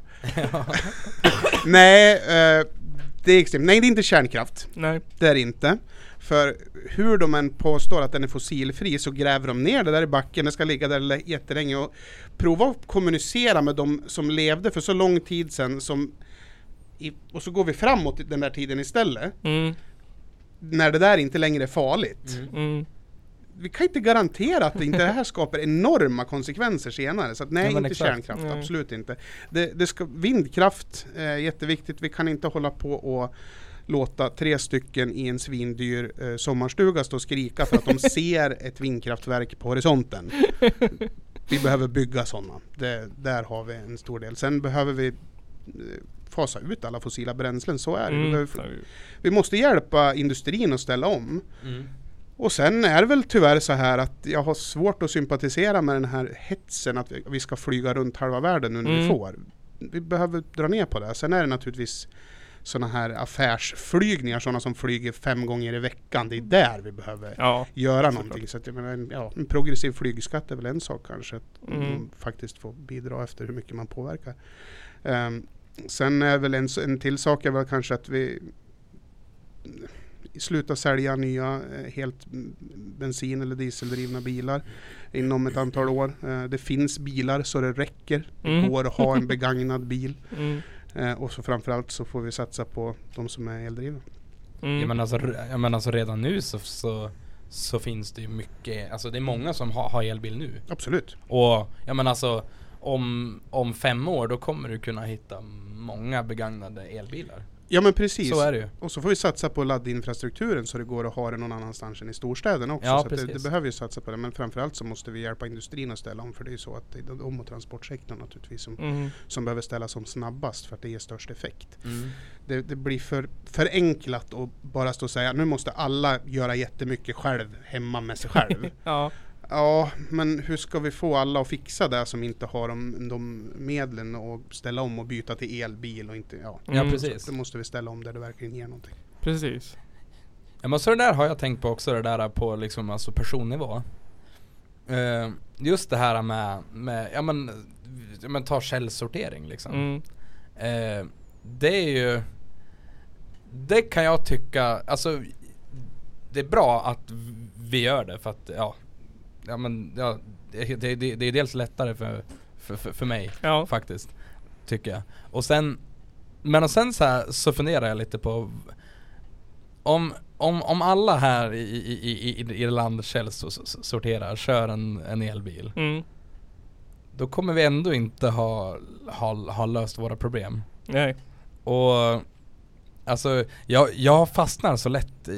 Nej, det är extremt. Nej, det är inte kärnkraft. Nej. Det är det inte. För hur de än påstår att den är fossilfri, så gräver de ner det där i backen. Det ska ligga där jättelänge. Och prova att kommunicera med de som levde för så lång tid sedan och så går vi framåt den där tiden istället. När det där inte längre är farligt. Vi kan inte garantera att inte det här skapar enorma konsekvenser senare. Så att nej, inte kärnkraft, absolut inte. Vindkraft är jätteviktigt. Vi kan inte hålla på och låta 3 stycken i en svindyr sommarstuga stå och skrika för att de ser ett vindkraftverk på horisonten. Vi behöver bygga sådana. Där har vi en stor del. Sen behöver vi fasa ut alla fossila bränslen, så är det. Vi måste hjälpa industrin att ställa om. Och sen är det väl tyvärr så här att jag har svårt att sympatisera med den här hetsen att vi ska flyga runt halva världen nu när vi får. Vi behöver dra ner på det. Sen är det naturligtvis sådana här affärsflygningar, sådana som flyger 5 gånger i veckan. Det är där vi behöver göra någonting. Så att jag menar, en progressiv flygskatt är väl en sak kanske. Att faktiskt få bidra efter hur mycket man påverkar. Sen är väl en till sak är väl kanske att vi slutar sälja nya helt bensin- eller dieseldrivna bilar inom ett antal år. Det finns bilar så det räcker. Det går att ha en begagnad bil. Och så framförallt så får vi satsa på de som är eldrivna. Jag menar alltså redan nu så finns det ju mycket, alltså det är många som har elbil nu. Absolut. Och jag menar alltså om 5 år då kommer du kunna hitta många begagnade elbilar. Ja men precis. Så är det ju. Och så får vi satsa på laddinfrastrukturen så det går att ha det någon annanstans än i storstäderna också. Ja, så det behöver ju satsa på det. Men framförallt så måste vi hjälpa industrin att ställa om. För det är ju så att det är de och transportsektorn naturligtvis som behöver ställas om snabbast för att det ger störst effekt. Det blir för enkelt att bara stå och säga nu måste alla göra jättemycket själv hemma med sig själv. Ja, men hur ska vi få alla att fixa det som inte har de medlen och ställa om och byta till elbil och inte, ja precis. Så måste vi ställa om där det verkligen ger någonting. Precis. Ja, men så det där har jag tänkt på också, det där på liksom alltså personnivå. Just det här med ja men ta källsortering liksom. Det är ju, det kan jag tycka, alltså det är bra att vi gör det för att det är dels lättare för mig faktiskt, tycker jag. Och sen så funderar jag lite på om alla här i landet källsorterar, kör en elbil, då kommer vi ändå inte ha löst våra problem. Nej. Och alltså jag fastnar så lätt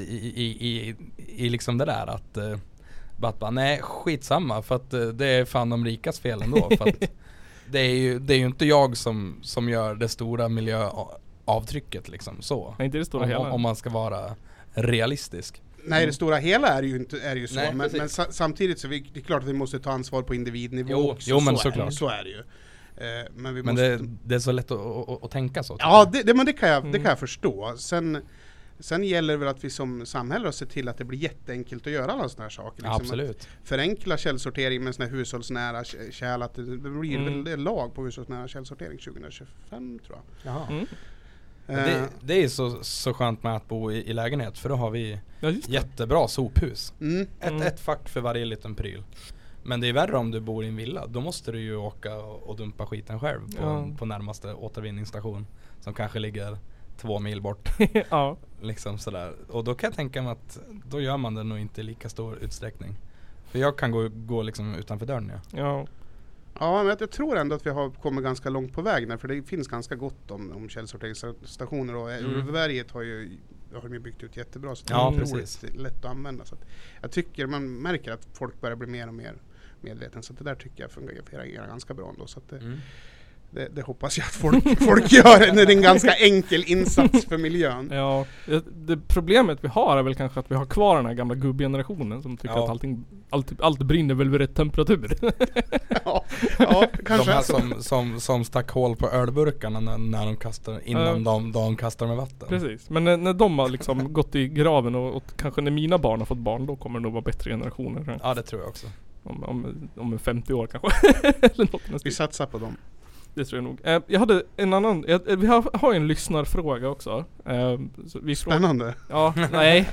i liksom det där att bara nej, skitsamma, för att det är fan de rikas fel ändå. För att det är ju inte jag som gör det stora miljöavtrycket liksom så. Nej, inte det stora hela. Om man ska vara realistisk. Nej, det stora hela är ju så. Nej, men samtidigt så det är klart att vi måste ta ansvar på individnivå. Men såklart. Så är det ju. Men det är så lätt att tänka så. Ja, det kan jag förstå. Sen gäller det väl att vi som samhälle ser till att det blir jätteenkelt att göra alla sådana här saker. Liksom absolut. Förenkla källsortering med såna här hushållsnära kärl, att det blir väl en lag på hushållsnära källsortering 2025 tror jag. Jaha. Det är så skönt med att bo i lägenhet, för då har vi jättebra sophus. Ett fack för varje liten pryl. Men det är värre om du bor i en villa. Då måste du ju åka och dumpa skiten själv på närmaste återvinningsstation som kanske ligger 2 mil bort. Liksom sådär. Och då kan jag tänka mig att då gör man det nog inte i lika stor utsträckning. För jag kan gå liksom utanför dörren. Ja, men jag tror ändå att vi har kommit ganska långt på väg där, för det finns ganska gott om källsorteringsstationer, och Urberget har de byggt ut jättebra, så det är precis lätt att använda. Så att jag tycker man märker att folk börjar bli mer och mer medveten, så att det där tycker jag fungerar ganska bra ändå, så att det hoppas jag att folk gör. Det är en ganska enkel insats för miljön. Ja, det problemet vi har är väl kanske att vi har kvar den här gamla gubbgenerationen som tycker att allt brinner väl vid rätt temperatur. ja, kanske. De här som stack hål på ölburkarna när de kastar, innan de kastar med vatten. Precis, men när de har liksom gått i graven och kanske när mina barn har fått barn, då kommer det nog vara bättre generationer. Ja, det tror jag också. Om 50 år kanske. Eller något. Vi satsar på dem. Det tror jag nog. Jag hade en annan, vi har en lyssnarfråga också. Spännande. Ja, nej.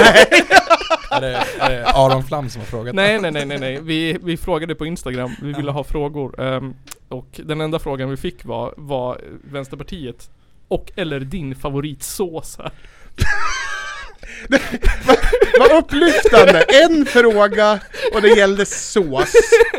Är det Aron Flam som har frågat? Nej. Vi frågade på Instagram. Vi ville ha frågor. Och den enda frågan vi fick var Vänsterpartiet och eller din favoritsås här. Vad upplyftande. En fråga och det gällde sås.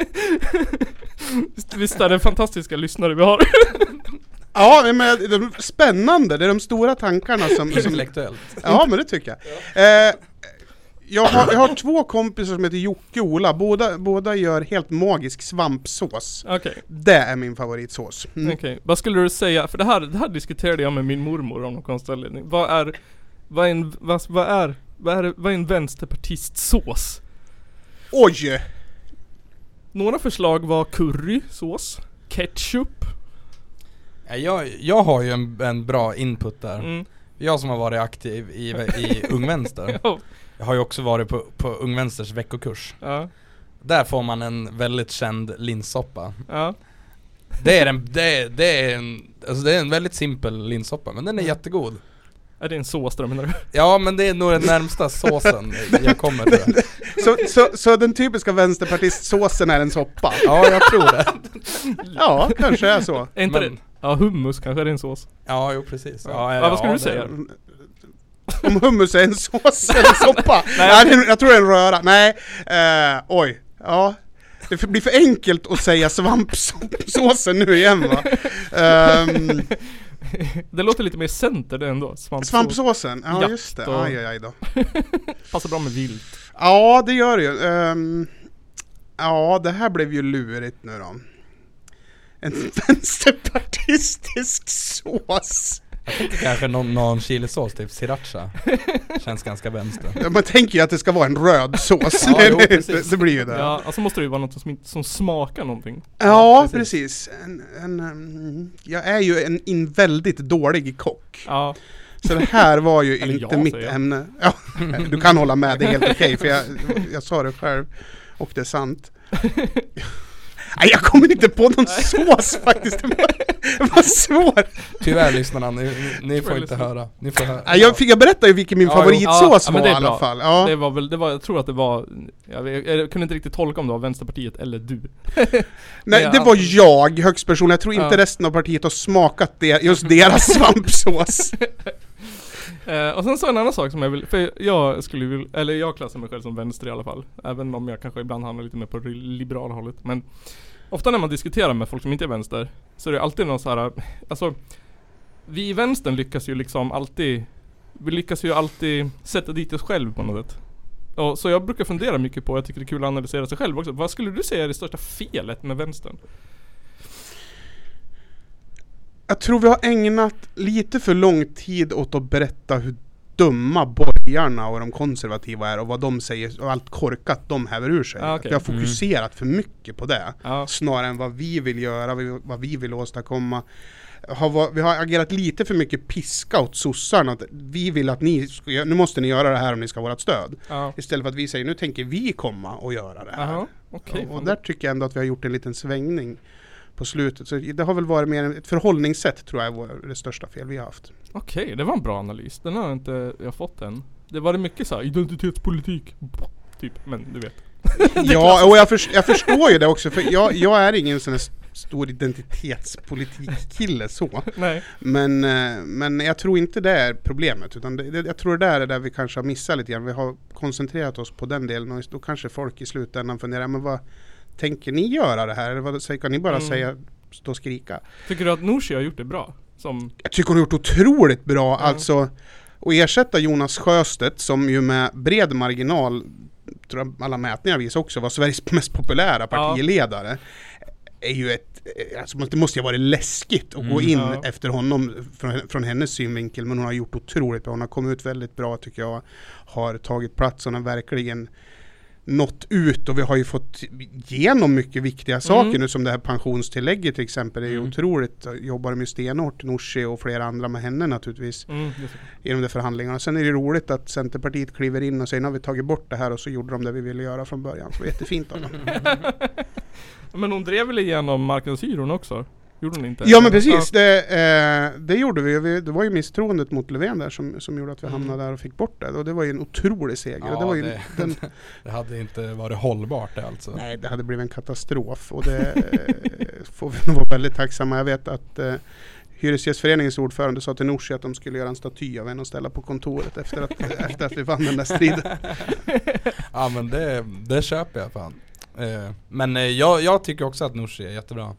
Visst är det fantastiska lyssnare vi har. Ja, men det är spännande. Det är de stora tankarna som intellektuellt. Ja, men det tycker jag. Jag har två kompisar som heter Jocke och Ola. Båda gör helt magisk svampsås. Okay. Det är min favoritsås. Okej. Vad skulle du säga? För det här diskuterade jag med min mormor om någon konstig anledning. Vad är en vänsterpartistsås? Oj! Några förslag var currysås, ketchup. Jag har ju en bra input där. Jag som har varit aktiv i Ung Vänster. Jag har ju också varit på Ung Vänsters veckokurs. Ja. Där får man en väldigt känd linssoppa. Ja. Det är en väldigt simpel linssoppa, men den är jättegod. Är det en sås där, menar du? Ja, men det är nog den närmsta såsen jag kommer till. Så den typiska vänsterpartistsåsen är en soppa? Ja, jag tror det. Ja, kanske är så. Är inte det? Ja, hummus kanske är en sås. Ja, jo precis. Vad skulle du säga? Om hummus är en sås eller soppa? Nej, jag tror det är en röra. Nej, oj. Ja. Det blir för enkelt att säga svampsåsen nu igen, va? Det låter lite mer center det ändå. Svampsåsen, ja Jakt just det. och- Aj då. Passar bra med vilt. Ja, det gör det ju. Ja, det här blev ju lurigt nu då. En vänsterpartistisk sås. Jag tänkte kanske någon chilisås, typ sriracha. Känns ganska vänster. Ja, man tänker ju att det ska vara en röd sås. Ja, jo, precis. det blir ju det. Ja, alltså måste det ju vara något som smakar någonting. Ja, precis. Jag är ju en väldigt dålig kock. Ja. Så det här var ju Eller inte jag, mitt säger jag. ämne. Ja, du kan hålla med, det är helt okej, för jag sa det själv. Och det är sant. Nej, jag kommer inte på någon sås faktiskt. Det var svårt. Tyvärr lyssnarna, ni får inte höra. Ni får höra. Nej, jag berättade ju vilken min favoritsås men var det i är alla bra. fall. Ja. Det var, jag tror att det var, jag kunde inte riktigt tolka om det var Vänsterpartiet eller du. Nej, det var jag högst personligen. Jag tror inte resten av partiet har smakat just deras svampsås. Och sen så en annan sak som jag vill, för jag klassar mig själv som vänster i alla fall. Även om jag kanske ibland hamnar lite mer på liberala hållet. Men ofta när man diskuterar med folk som inte är vänster, så är det alltid någon så här, alltså vi i vänstern lyckas ju alltid sätta dit oss själv på något sätt. Och så jag brukar fundera mycket på, jag tycker det är kul att analysera sig själv också. Vad skulle du säga är det största felet med vänstern? Jag tror vi har ägnat lite för lång tid åt att berätta hur dumma borgarna och de konservativa är och vad de säger och allt korkat de häver ur sig. Okay. Vi har fokuserat för mycket på det. Ja. Snarare än vad vi vill göra, vad vi vill åstadkomma. Vi har agerat lite för mycket piska åt sossarna. Att vi vill att nu måste ni göra det här om ni ska ha vårt stöd. Ja. Istället för att vi säger, nu tänker vi komma och göra det här. Okay, och där tycker jag ändå att vi har gjort en liten svängning på slutet. Så det har väl varit mer ett förhållningssätt, tror jag är det största fel vi har haft. Okej, det var en bra analys. Den har jag fått än. Det var mycket så här identitetspolitik typ, men du vet. Ja, och jag förstår ju det också, för jag är ingen sån här stor identitetspolitik-kille så. Nej. Men jag tror inte det är problemet, utan jag tror det är där vi kanske har missat lite grann. Vi har koncentrerat oss på den delen och då kanske folk i slutändan funderar, men vad tänker ni göra det här? Eller vad kan ni bara säga, stå och skrika? Tycker du att Nooshi har gjort det bra? Jag tycker hon har gjort otroligt bra, alltså att ersätta Jonas Sjöstedt, som ju med bred marginal, tror jag alla mätningar visar också, var Sveriges mest populära partiledare, är ju alltså det måste ju ha varit läskigt att gå in efter honom från hennes synvinkel, men hon har gjort otroligt bra. Hon har kommit ut väldigt bra, tycker jag, har tagit plats, hon har verkligen nått ut, och vi har ju fått igenom mycket viktiga saker nu, som det här pensionstillägget till exempel är ju otroligt. Jobbar med stenhårt, Nooshi och flera andra med henne naturligtvis i de där förhandlingarna. Sen är det roligt att Centerpartiet kliver in och säger, nu har vi tagit bort det här, och så gjorde de det vi ville göra från början. Så det var jättefint av dem. Men hon drev väl igenom marknadshyrorna också? Gjorde hon inte? Ja, men precis, det gjorde vi. Det var ju misstroendet mot Löfven där som gjorde att vi hamnade där och fick bort det. Och det var ju en otrolig seger. Ja, det var ju det hade inte varit hållbart det alltså. Nej, det hade blivit en katastrof, och det får vi nog vara väldigt tacksamma. Jag vet att Hyresgästföreningens ordförande sa till Nooshi att de skulle göra en staty av henne och ställa på kontoret efter att vi vann den där striden. Ja, men det köper jag fan. Men jag tycker också att Nooshi är jättebra.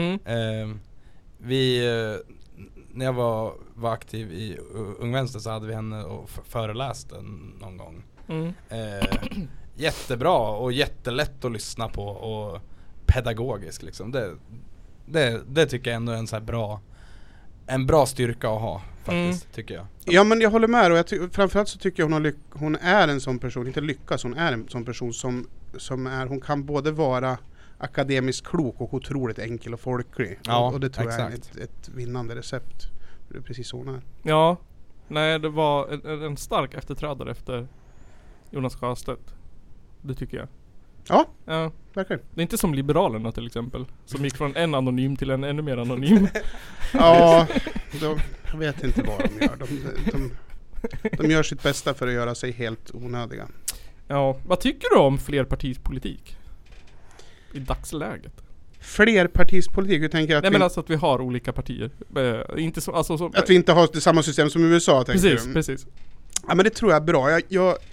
När jag var aktiv i Ung Vänster, så hade vi henne och föreläste någon gång. Jättebra och jättelätt att lyssna på och pedagogisk liksom. Det tycker jag ändå är en bra styrka att ha faktiskt, tycker jag. Ja, men jag håller med, och framförallt så tycker jag hon är en sån person, inte lyckas, hon är en sån person hon kan både vara akademiskt klok och otroligt enkel och folklig. Ja, och det tror jag är exakt. ett vinnande recept. Det är precis så hon är. Ja, nej, det var en stark efterträdare efter Jonas Sjöstedt. Det tycker jag. Ja, verkligen. Det är inte som Liberalerna till exempel, som gick från en anonym till en ännu mer anonym. Ja, jag vet inte vad de gör. De gör sitt bästa för att göra sig helt onödiga. Ja, vad tycker du om flerpartispolitik i dagsläget? Flerpartispolitik, jag tänker att nej, men alltså att vi har olika partier. Inte så, alltså, att vi inte har samma system som USA, tänker precis. Ja, men det tror jag är bra.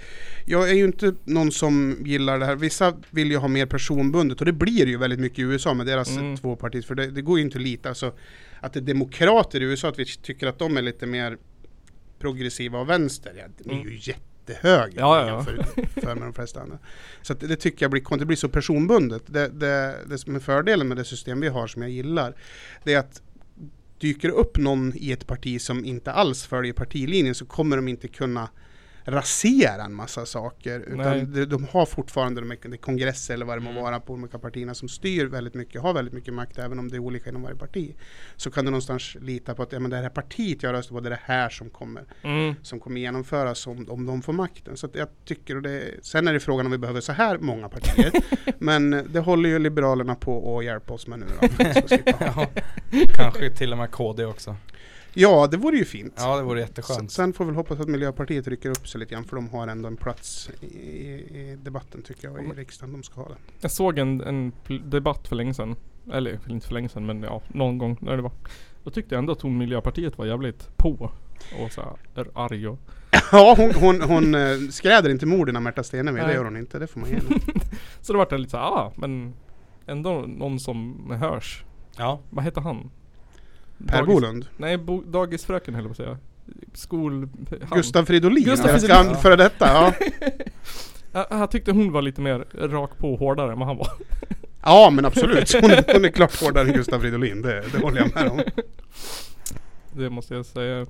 Jag är ju inte någon som gillar det här. Vissa vill ju ha mer personbundet, och det blir ju väldigt mycket i USA med deras tvåpartier, för det går ju inte lite. Alltså, att det är demokrater i USA, att vi tycker att de är lite mer progressiva och vänster, det är ju jättehög för med de flesta andra. Så att det tycker jag blir så personbundet. Det som är fördelen med det system vi har, som jag gillar, det är att dyker upp någon i ett parti som inte alls följer partilinjen, så kommer de inte kunna rasera en massa saker, utan de har fortfarande de kongresser eller vad det må vara på olika partierna som styr väldigt mycket, har väldigt mycket makt, även om det är olika inom varje parti. Så kan du någonstans lita på att men det här partiet jag röstar på, det är det här som kommer genomföras om de får makten. Så att jag tycker, sen är det frågan om vi behöver så här många partier, men det håller ju Liberalerna på att hjälpa oss med nu då. Kanske till och med KD också. Ja, det vore ju fint. Ja, det vore jätteskönt. Sen får vi hoppas att Miljöpartiet rycker upp sig lite grann, för de har ändå en plats i debatten, tycker jag, i riksdagen. De ska ha det. Jag såg en debatt för länge sedan. Eller inte för länge sedan, men någon gång när det var. Då tyckte jag ändå att Miljöpartiet var jävligt på och så här arg och... Ja, hon skräder inte morden av Märta Stenevi, det gör hon inte, det får man ge. Så det var det lite så här, men ändå någon som hörs. Ja. Vad heter han? Per Bolund? Nej, dagisfröken höll jag på att säga. Gustav Fridolin. Ska han före detta? Ja. Jag tyckte hon var lite mer rak på och hårdare än vad han var. Ja, men absolut. Hon är klart hårdare än Gustav Fridolin. Det håller jag med om. Det måste jag säga.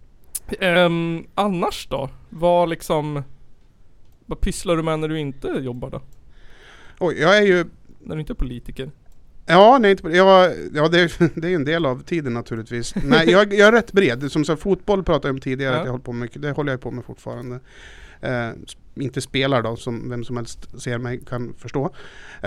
Annars då? Vad pysslar du med när du inte jobbar då? Oj, jag är ju... När du inte är politiker? Ja, nej, det är en del av tiden naturligtvis. Nej, jag är rätt bred. Som så fotboll pratade jag om tidigare, att jag håller på mycket. Det håller jag på med fortfarande. Inte spelar då, som vem som helst ser mig kan förstå.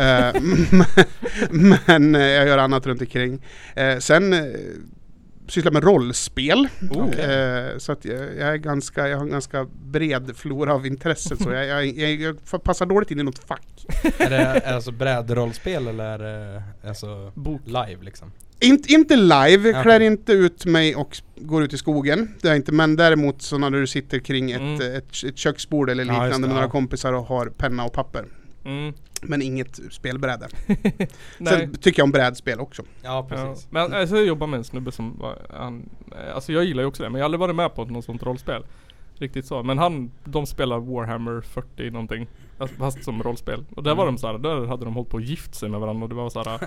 Men jag gör annat runt omkring. Sen sysslar med rollspel. Så att jag har en ganska bred flora av intressen, så jag passar dåligt in i något fack. Är det alltså brädrollspel eller är det alltså live liksom? Inte live, jag klär inte ut mig och går ut i skogen. Det är inte, men däremot så när du sitter kring ett köksbord eller liknande med några kompisar och har penna och papper. Men inget spelbräde. Sen tycker jag om brädspel också. Ja, precis. Men alltså, jag jobbar med en snubbe som alltså jag gillar ju också det, men jag har aldrig varit med på något sånt rollspel. Riktigt så. Men de spelar Warhammer 40 någonting. Fast som rollspel. Och där var de såhär, där hade de hållit på att gift sig med varandra. Och det var såhär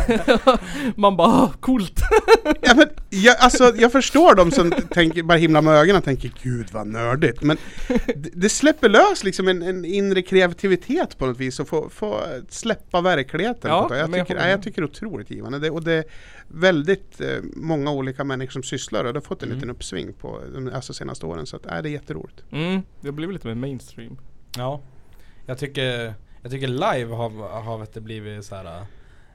man bara, coolt. Ja, men jag förstår dem som tänker, bara himla med ögonen och tänker, gud vad nördigt. Men det släpper lös liksom en inre kreativitet på något vis. Och få släppa verkligheten. Ja, jag tycker det är otroligt givande. Och det är väldigt många olika människor som sysslar. Och det har fått en liten uppsving på de senaste åren. Så att, det är jätteroligt. Det blir lite mer mainstream. Ja. Jag tycker live har det blivit så här.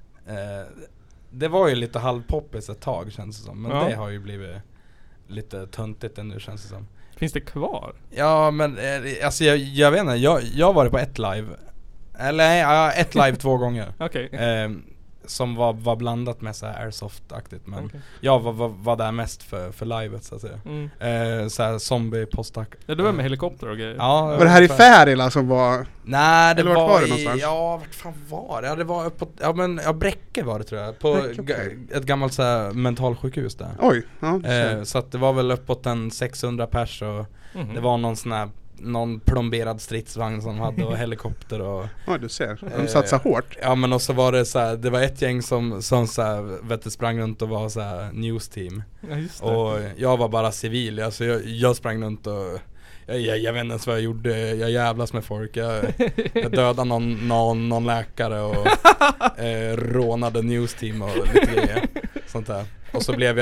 Det var ju lite halvpoppis ett tag, känns det som. Men det har ju blivit lite töntigt nu, känns det som. Finns det kvar? Ja, men alltså jag vet inte. Jag har varit på ett live. Eller ett live 2 gånger. Okej. Som var blandat med så här airsoft-aktigt. Men jag var där mest för livet, så att säga. Så här zombie postack. Ja, det var med helikopter och grejer. Ja, var det här i Färila som var... Nej, det var det någonstans? Ja, vart fan var det? Ja, det var på... Bräcke var det, tror jag. På ett gammalt så här mentalsjukhus där. Oj, så att det var väl uppåt en 600 pers och det var någon plomberad stridsvagn som hade och helikopter och... Ja, du ser. De satsar hårt. Ja, men och så var det så här, det var ett gäng som så här, sprang runt och var så här news team. Ja, just det. Och jag var bara civil. Alltså jag sprang runt och jag vet inte ens vad jag gjorde. Jag jävlas med folk. Jag dödade någon läkare och rånade news team och lite grejer. Sånt där. Och så blev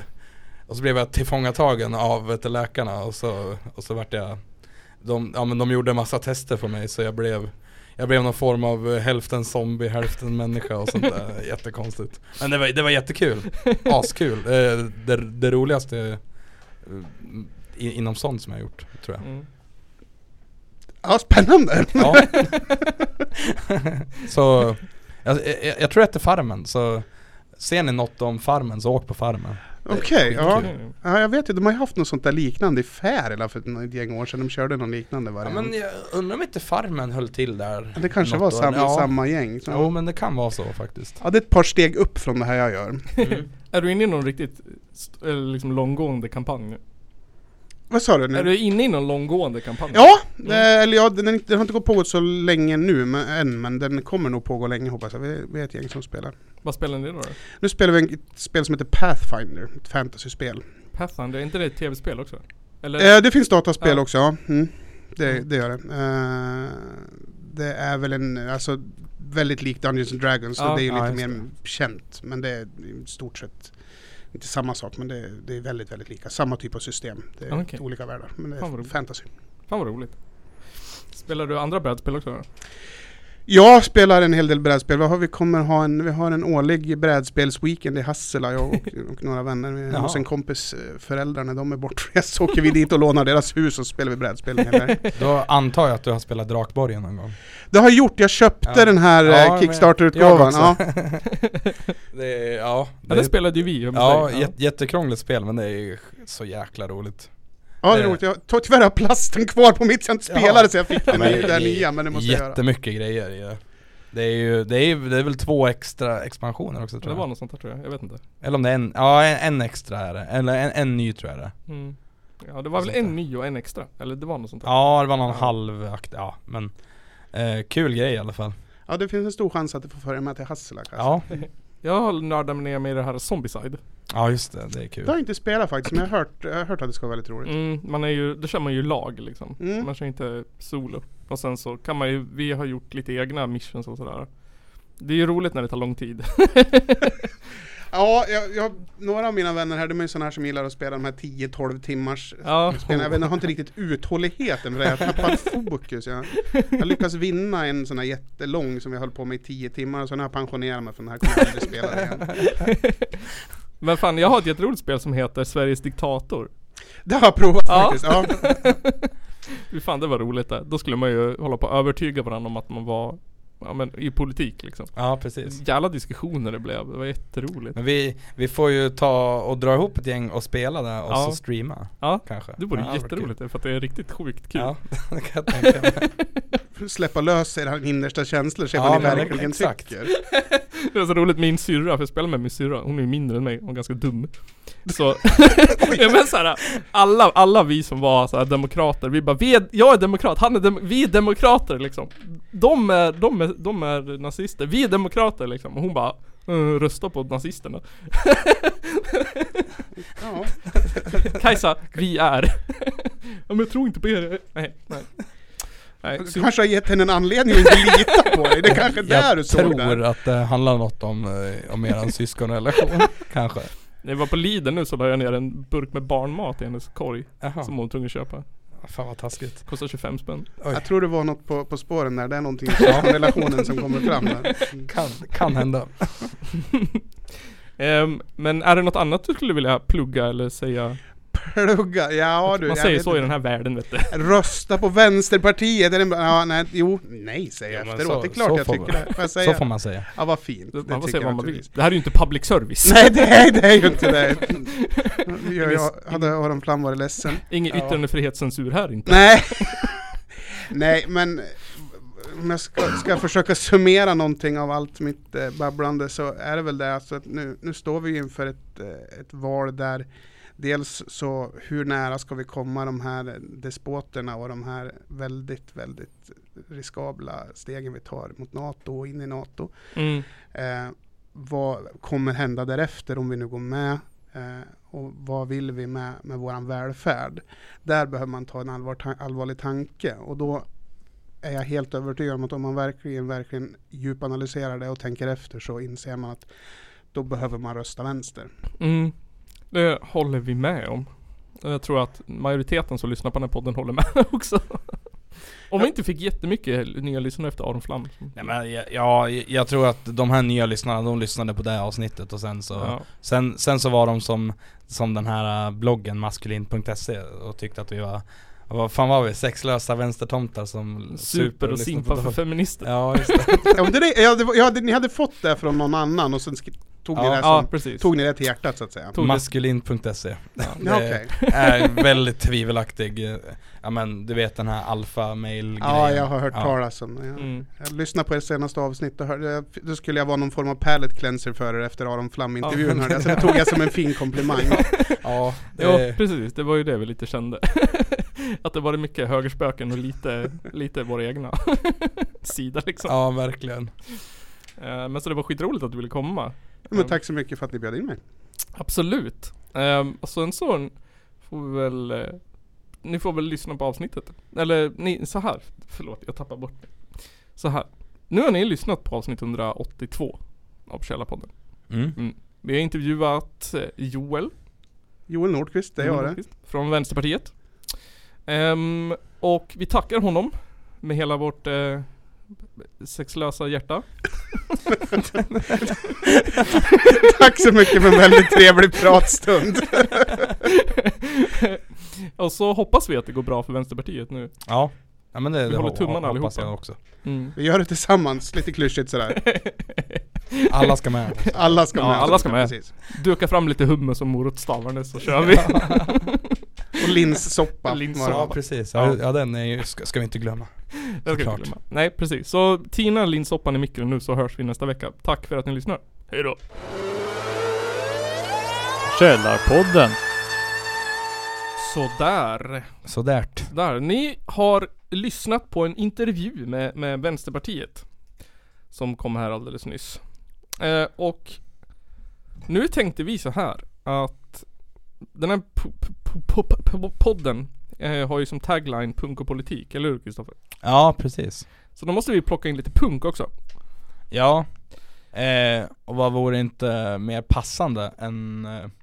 jag tillfångatagen av läkarna och så vart jag... De gjorde en massa tester för mig, så jag blev någon form av hälften zombie, hälften människa och sånt där. Jättekonstigt. Men det var jättekul. Askul. Det roligaste inom sånt som jag gjort, tror jag. Ja, spännande. Ja. Så jag tror att det är Farmen, så ser ni något om Farmen så åk på Farmen. Okej, ja. Ja, jag vet ju, de har ju haft något sånt där liknande i Färila för ett gäng år sedan. De körde någon liknande variant. Ja, men jag undrar om inte Farmen höll till där. Det kanske var samma gäng. Så. Jo, men det kan vara så faktiskt. Ja, det är ett par steg upp från det här jag gör. Är du inne i någon riktigt liksom långgående kampanj? Vad sa du nu? Är du inne i någon långgående kampanj? Ja, eller ja, den har inte gått på så länge nu men den kommer nog pågå länge hoppas jag. Vi är ett gäng som spelar. Vad spelar ni då? Nu spelar vi ett spel som heter Pathfinder, ett fantasyspel. Pathfinder, är inte det ett tv-spel också? Eller? Det finns dataspel också, ja. Det gör det. Det är väl alltså väldigt likt Dungeons and Dragons, så det är ju lite mer känt. Men det är i stort sett inte samma sak, men det är väldigt, väldigt lika. Samma typ av system. Det är olika världar, men det är fantasy. Fan vad roligt. Spelar du andra brädspel också då? Jag spelar en hel del brädspel. Vi har en årlig brädspelsweekend i Hassela, jag och några vänner. Hos en kompis föräldrar, när de är bortrest så åker vi dit och lånar deras hus och spelar vi brädspel. Då antar jag att du har spelat Drakborgen någon gång. Det har jag gjort, jag köpte den här Kickstarter-utgåvan. Det spelade ju vi. Ja, jättekrångligt spel, men det är så jäkla roligt. Ja, det är roligt. Jag tog tyvärr plasten kvar på mitt, jag inte spelade så jag fick den där nya, men det måste jag göra. Jättemycket grejer i det. Det är väl 2 extra expansioner också, tror jag. Det var något sånt där, tror jag vet inte. Eller om det är en extra är det. Eller en ny, tror jag det. Ja, det var väl en ny och en extra. Eller det var något sånt där. Ja, det var någon halvakt. Ja, men kul grej i alla fall. Ja, det finns en stor chans att du får följa med till Hassela kanske. Ja. Jag har nördat ner med det här Zombicide. Ja, just det är kul. Det har jag inte spelat faktiskt, men jag har hört att det ska vara väldigt roligt. Det kör man ju lag liksom. Man kör inte solo. Och sen så kan man ju, vi har gjort lite egna missions och sådär. Det är ju roligt när det tar lång tid. Ja, några av mina vänner här, de är ju sådana här som gillar att spela de här 10-12 timmars spel. Jag har inte riktigt uthålligheten för det. Jag tappar fokus. Jag lyckas vinna en sån här jättelång som jag höll på med i 10 timmar och sen har jag pensionerat mig från den här, kommer jag aldrig spela igen. Men fan, jag har ett jätteroligt spel som heter Sveriges Diktator. Det har jag provat faktiskt. Ja. Fan, det var roligt det. Då skulle man ju hålla på att övertyga varandra om att man var i politik liksom. Ja, precis. Jävla diskussioner det blev. Det var jätteroligt. Men vi får ju ta och dra ihop ett gäng och spela det och så streama. Ja, kanske. Det vore jätteroligt för att det är riktigt sjukt kul. Ja, det kan jag tänka mig. Släppa lös era innersta känslor, se vad ni verkligen tycker. Det är så roligt, min syrra, för jag spelar med min syrra. Hon är ju mindre än mig och ganska dum. Så men såhär, alla vi som var såhär demokrater, vi bara, jag är demokrat, vi är demokrater liksom. De är nazister, vi är demokrater liksom. Och hon bara, rösta på nazisterna. Ja. Kajsa, vi är. Ja, men jag tror inte på er. Nej. Du kanske har gett henne en anledning att inte lita på dig. Det är kanske där du såg där. Jag tror att det handlar något om eran syskonrelation. Kanske. När jag var på Lidl nu så la jag ner en burk med barnmat i hennes korg. Som hon tvungen köpa. Fan vad taskigt. Kostar 25 spänn. Oj. Jag tror det var något på spåren där. Det är någonting i relationen som kommer fram där. Kan hända. Men är det något annat du skulle vilja plugga eller säga? Plugga, ja du. Man säger så i den här världen, vet du. Rösta på Vänsterpartiet. Nej säger jag efteråt. Det är klart jag tycker det. Så får man säga. Ja, vad fint. Man får säga vad man vill. Det här är ju inte public service. Nej, det är ju inte det. Jag hade Aron Flam varit ledsen. Ingen yttrandefrihetscensur här inte. Nej. Nej, men om jag ska försöka summera någonting av allt mitt babblande så är det väl det alltså att nu står vi inför ett val där dels så hur nära ska vi komma de här despoterna och de här väldigt, väldigt riskabla stegen vi tar mot NATO och in i NATO. Vad kommer hända därefter om vi nu går med? Och vad vill vi med våran välfärd? Där behöver man ta en allvarlig tanke. Och då är jag helt övertygad om att om man verkligen djupanalyserar det och tänker efter så inser man att då behöver man rösta vänster. Det håller vi med om. Jag tror att majoriteten som lyssnar på den här podden håller med också. Om vi inte fick jättemycket nya lyssnare efter Aron Flam. Nej, men jag tror att de här nya lyssnarna, de lyssnade på det här avsnittet och sen så var de som den här bloggen maskulin.se och tyckte att vi var, vad fan var vi? Sexlösa vänstertomtar som super och simpa för feminister. Ja, just det. Ni hade fått det från någon annan och sen Tog ni det till hjärtat så att säga? Maskulin.se. Det är väldigt tvivelaktig. Ja men du vet den här alfa-mail-grejen. Ja, jag har hört talas om. Jag lyssnade på det senaste avsnitt och då skulle jag vara någon form av palate cleanser för er efter Aron Flam-intervjun. Ja. Så det tog jag som en fin komplimang. Ja, precis. Det var ju det vi lite kände. Att det var mycket högerspöken och lite vår egna sida liksom. Ja, verkligen. Men så det var skitroligt att du ville komma. Men tack så mycket för att ni bjöd in mig. Absolut. Och sen så får vi väl ni får väl lyssna på avsnittet. Eller så här. Förlåt, jag tappar bort det. Så här. Nu har ni lyssnat på avsnitt 182 av Källarpodden. Vi har intervjuat Joel Nordqvist, det är det. Från Vänsterpartiet. Och vi tackar honom med hela vårt sexlösa hjärta. Tack så mycket för en väldigt trevlig pratstund. Och så hoppas vi att det går bra för Vänsterpartiet nu. Ja men det håller tummarna hoppas jag också. Vi gör det tillsammans, lite klyschigt sådär. Alla ska med. Alla ska med. Precis. Duka fram lite hummus och morotstavarna så kör vi. Och linssoppa. Ja, precis. Ja, den är ju, ska vi inte glömma. Det ska vi inte glömma. Nej, precis. Så tina linssoppan i mikron nu så hörs vi nästa vecka. Tack för att ni lyssnar. Hej då. Källarpodden. Sådär. Ni har lyssnat på en intervju med Vänsterpartiet som kom här alldeles nyss. Och nu tänkte vi så här att den här podden har ju som tagline punk och politik, eller hur Kristoffer? Ja, precis. Så då måste vi plocka in lite punk också. Ja. Och vad vore inte mer passande än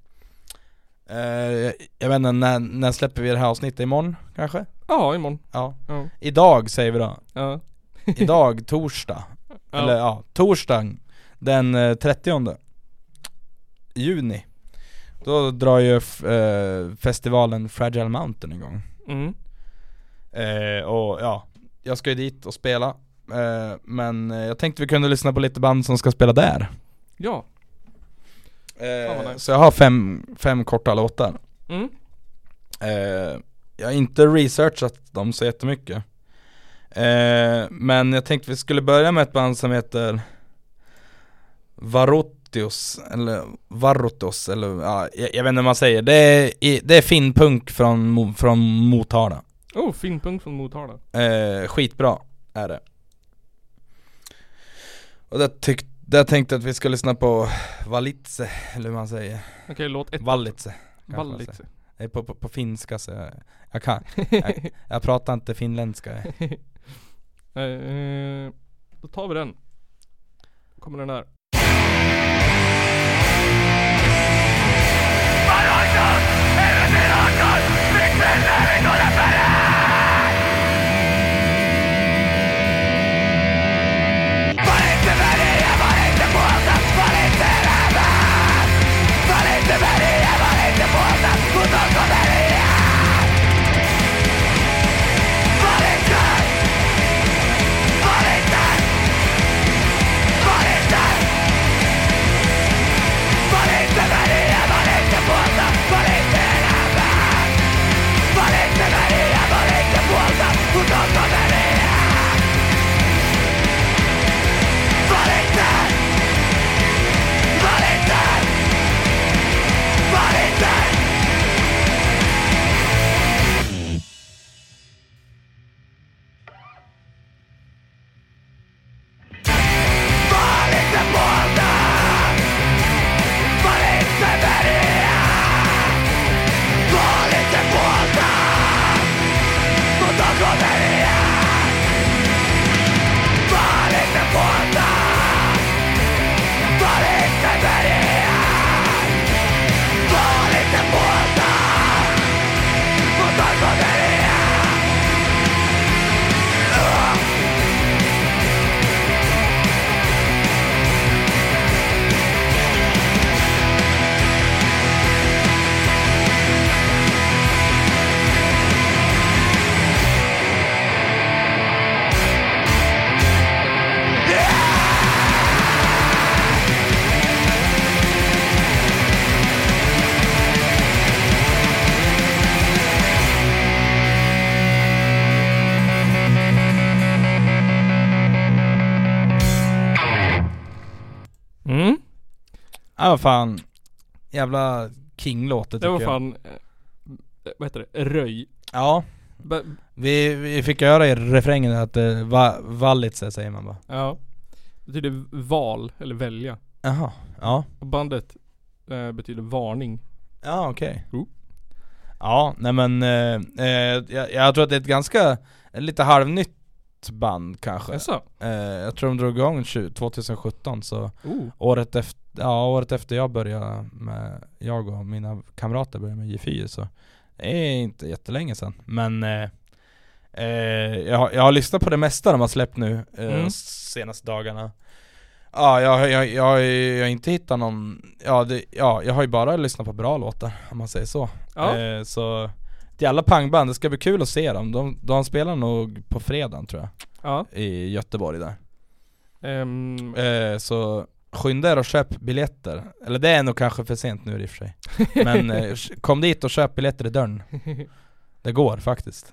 jag vet inte, när släpper vi det här avsnittet? Imorgon kanske? Ja, imorgon. Ja. Idag säger vi då. Ja. Idag, torsdag. Eller torsdag den 30 juni. Då drar ju festivalen Fragile Mountain igång. Och jag ska ju dit och spela. Men jag tänkte vi kunde lyssna på lite band som ska spela där. Ja. Så jag har fem korta låtar. Jag har inte researchat dem så jättemycket. Men jag tänkte vi skulle börja med ett band som heter Varrotos eller jag vet inte vad man säger. Det är finpunk från Motala. Finpunk från Motala. Skitbra är det. Och där tänkte att vi ska lyssna på Valitse, eller hur man säger. Okej, låt ett. Valitse. Det är på finska så jag kan. Jag pratar inte finländska. Då tar vi den. Kommer den där. Puta comedia. Ja fan. Jävla King-låt tycker jag. Det var fan vad heter det? Röj. Ja. Vi fick höra i refrängen att Valitse säger man bara. Ja. Det betyder val eller välja. Jaha. Ja. Och bandet betyder varning. Ja, okej. Ja, nej men jag tror att det är ett ganska lite halvnytt band kanske. Jag tror de drog igång 2017 så året efter jag började med, jag och mina kamrater började med J4, så det är inte jättelänge sedan. Men jag har lyssnat på det mesta de har släppt nu senaste dagarna. Ja, jag har inte hittat någon. Jag har ju bara lyssnat på bra låtar, om man säger så. Så till alla pangband, det ska bli kul att se dem. De spelar nog på fredagen tror jag. Ja. I Göteborg där. Så skynda er och köp biljetter. Eller det är nog kanske för sent nu i och för sig. Men kom dit och köp biljetter i dörren. Det går faktiskt.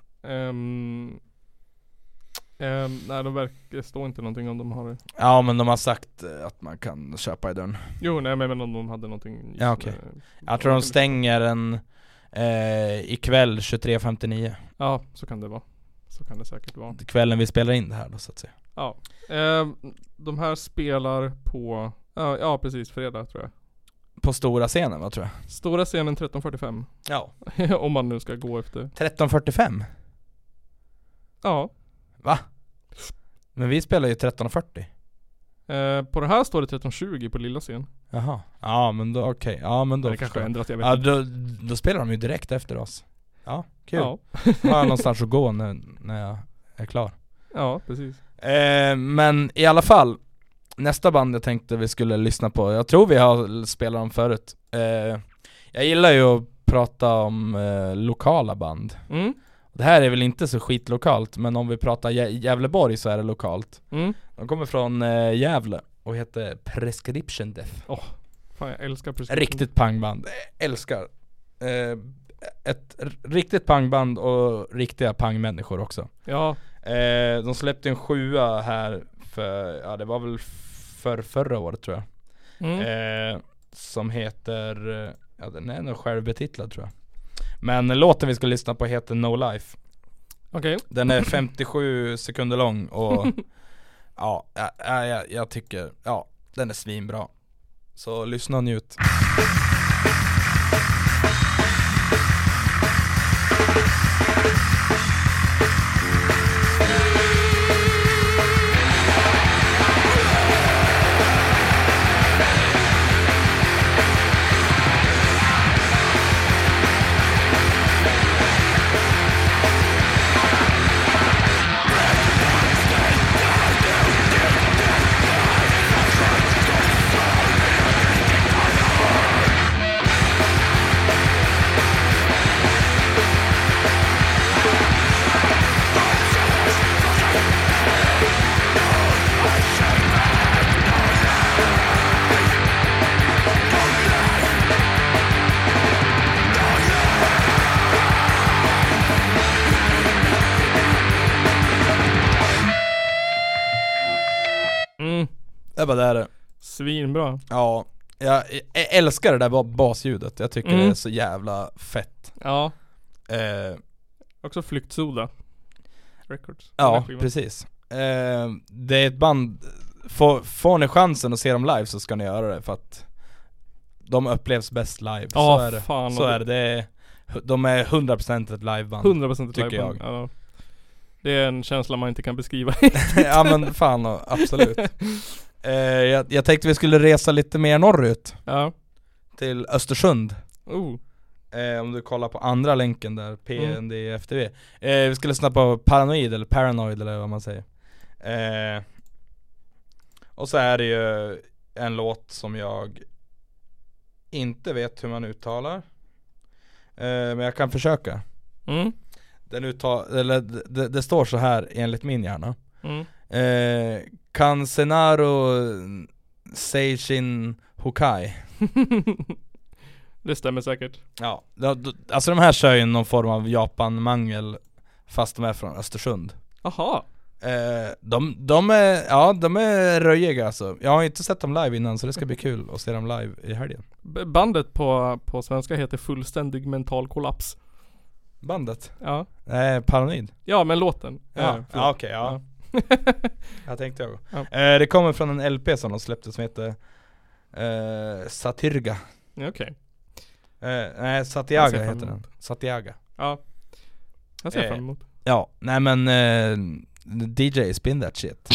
Nej, det står inte någonting om de har det. Ja, men de har sagt att man kan köpa i dörren. Jo, nej, men om de hade någonting. Ja, okej. Jag tror de stänger en ikväll 23.59. Ja, så kan det vara. Så kan det säkert vara. Kvällen vi spelar in det här då, så att säga. Ja. De här spelar på ja, precis, fredag tror jag. På stora scenen, vad tror jag? Stora scenen 13.45. Ja. Om man nu ska gå efter 13.45? Ja. Va? Men vi spelar ju 13.40. På det här står det 13.20 på lilla scen. Jaha. Ja, men då okej. Ja, men då det kanske ändrat, jag vet inte. Då spelar de ju direkt efter oss. Ja, kul. Ja. Har jag någonstans att gå när jag är klar. Ja, precis. Men i alla fall, nästa band jag tänkte vi skulle lyssna på, jag tror vi har spelat dem förut. Jag gillar ju att prata om lokala band. Det här är väl inte så skitlokalt, men om vi pratar Gävleborg så är det lokalt. De kommer från Gävle och heter Prescription Death. Fan, jag älskar Prescription. Riktigt pangband. Älskar. Ett riktigt pangband och riktiga pangmänniskor också. Ja. De släppte en 7 här för, det var väl förra året tror jag. Som heter, den är nog självbetitlad tror jag. Men låten vi ska lyssna på heter No Life. Okej. Den är 57 sekunder lång och jag tycker den är svinbra. Så lyssna och njut. Det var där. Svinbra. Ja, jag älskar det där basljudet. Jag tycker det är så jävla fett. Ja. Också Flyktsoda Records. Ja, precis. Det är ett band. Får ni chansen att se dem live så ska ni göra det, för att de upplevs bäst live. Så är det. Fan, så är det. De är 100% ett liveband. 100% ett tycker liveband. Jag. Ja. Det är en känsla man inte kan beskriva. Ja men fan, absolut. Jag tänkte vi skulle resa lite mer norrut. Ja. Till Östersund. Om du kollar på andra länken där, PNDFTV. Vi skulle lyssna på Paranoid eller vad man säger. Och så är det ju en låt som jag inte vet hur man uttalar. Men jag kan försöka. Det står så här enligt min hjärna. Kansenaro Seishin Hokai. Det stämmer säkert. Ja, alltså de här kör ju någon form av Japan-mangel, fast de är från Östersund. Aha. De är röjiga alltså. Jag har inte sett dem live innan, så det ska bli kul att se dem live i helgen. Bandet på svenska heter Fullständig mental kollaps. Bandet? Ja. Paranoid. Ja, men låten. Okej. Jag tänkte jag. Ja. Det kommer från en LP som de släppte som heter Satyrga. Okej. Nej, Satyaga heter den. Satyaga. Ja. Jag ser fram emot. Ja, nej men DJ spin that shit.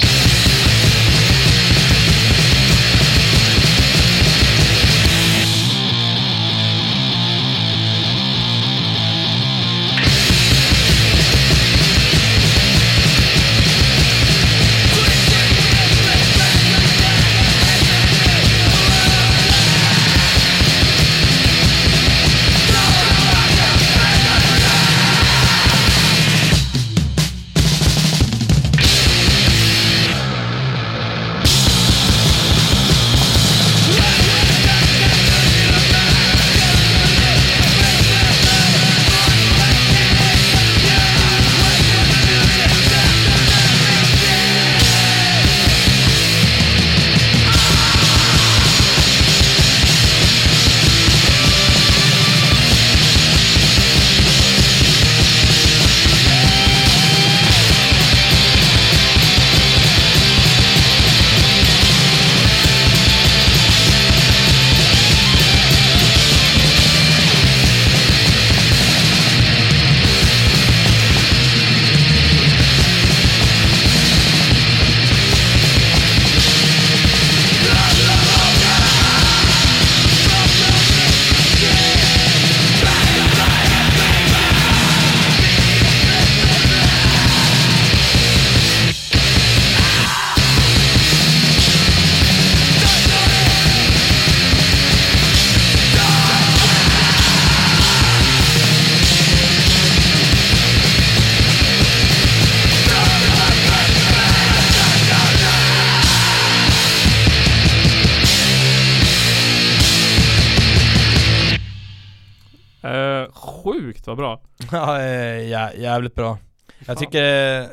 Sjukt vad bra. Ja, jävligt bra. Jag tycker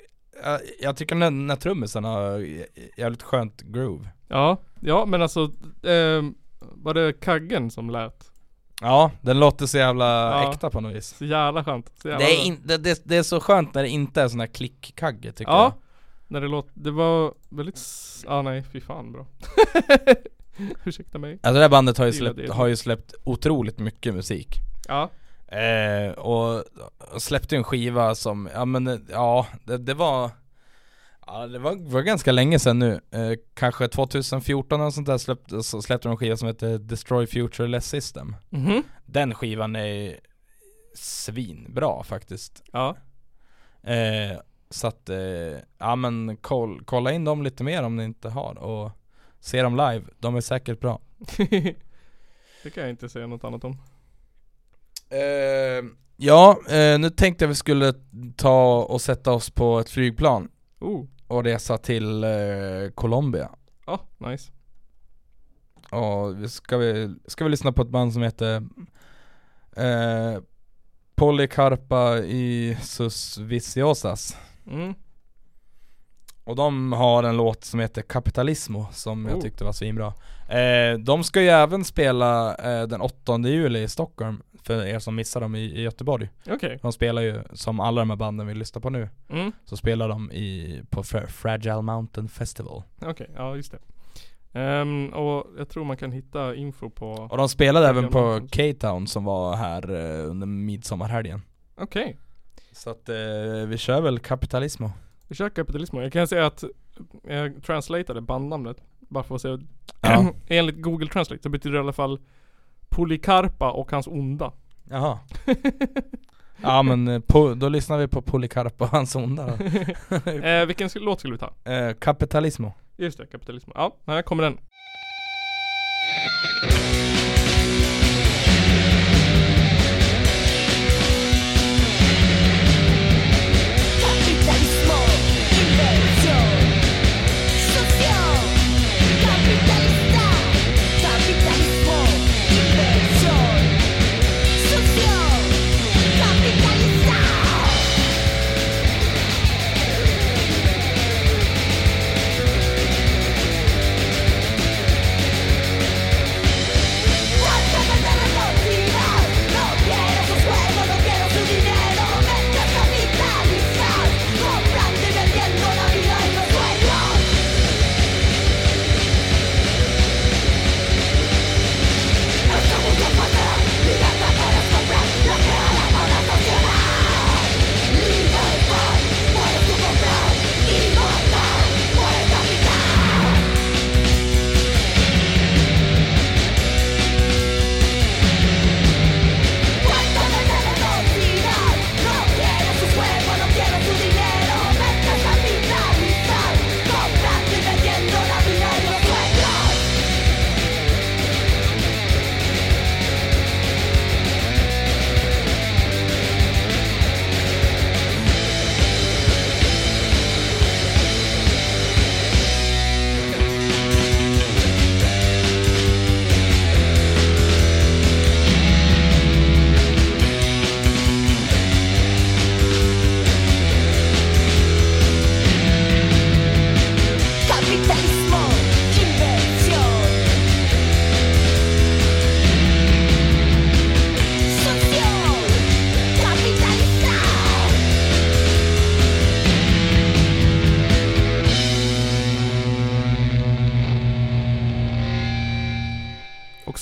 när trummisen har jävligt skönt groove. Ja, men alltså var det Kaggen som lät? Ja, den låter så jävla äkta på något vis. Så jävla skönt. Det är så skönt när det inte är sån här klick-kagge tycker jag. Ja, när det var väldigt nej, fy fan bra. Ursäkta mig. Alltså det här bandet har ju släppt otroligt mycket musik. Ja. Och släppte en skiva som det var ganska länge sedan nu. Kanske 2014 och sånt där släppte de en skiva som heter Destroy Future Less System. Mm-hmm. Den skivan är svinbra faktiskt. Ja. Så att men kolla in dem lite mer om ni inte har, och se dem live. De är säkert bra. Det kan jag inte säga något annat om. Nu tänkte jag vi skulle ta och sätta oss på ett flygplan och resa till Colombia. Ja, nice. Och ska vi lyssna på ett band som heter Policarpa y sus Viciosas. Och de har en låt som heter Capitalismo som jag tyckte var svinbra. De ska ju även spela den 8 juli i Stockholm, för er som missar dem i Göteborg. Okay. De spelar ju, som alla de här banden vi lyssnar på nu, så spelar de på Fragile Mountain Festival. Okej, ja just det. Och jag tror man kan hitta info på... Och de spelade även på K-Town som var här under midsommarhelgen. Okej. Så att vi kör väl Capitalismo. Vi kör Capitalismo. Jag kan säga att jag translatade bandnamnet bara för att se. Enligt Google Translate så betyder det i alla fall Policarpa och hans onda. Jaha. Ja men då lyssnar vi på Policarpa och hans onda då. Vilken låt skulle vi ta? Capitalismo. Just det, Capitalismo. Ja, här kommer den.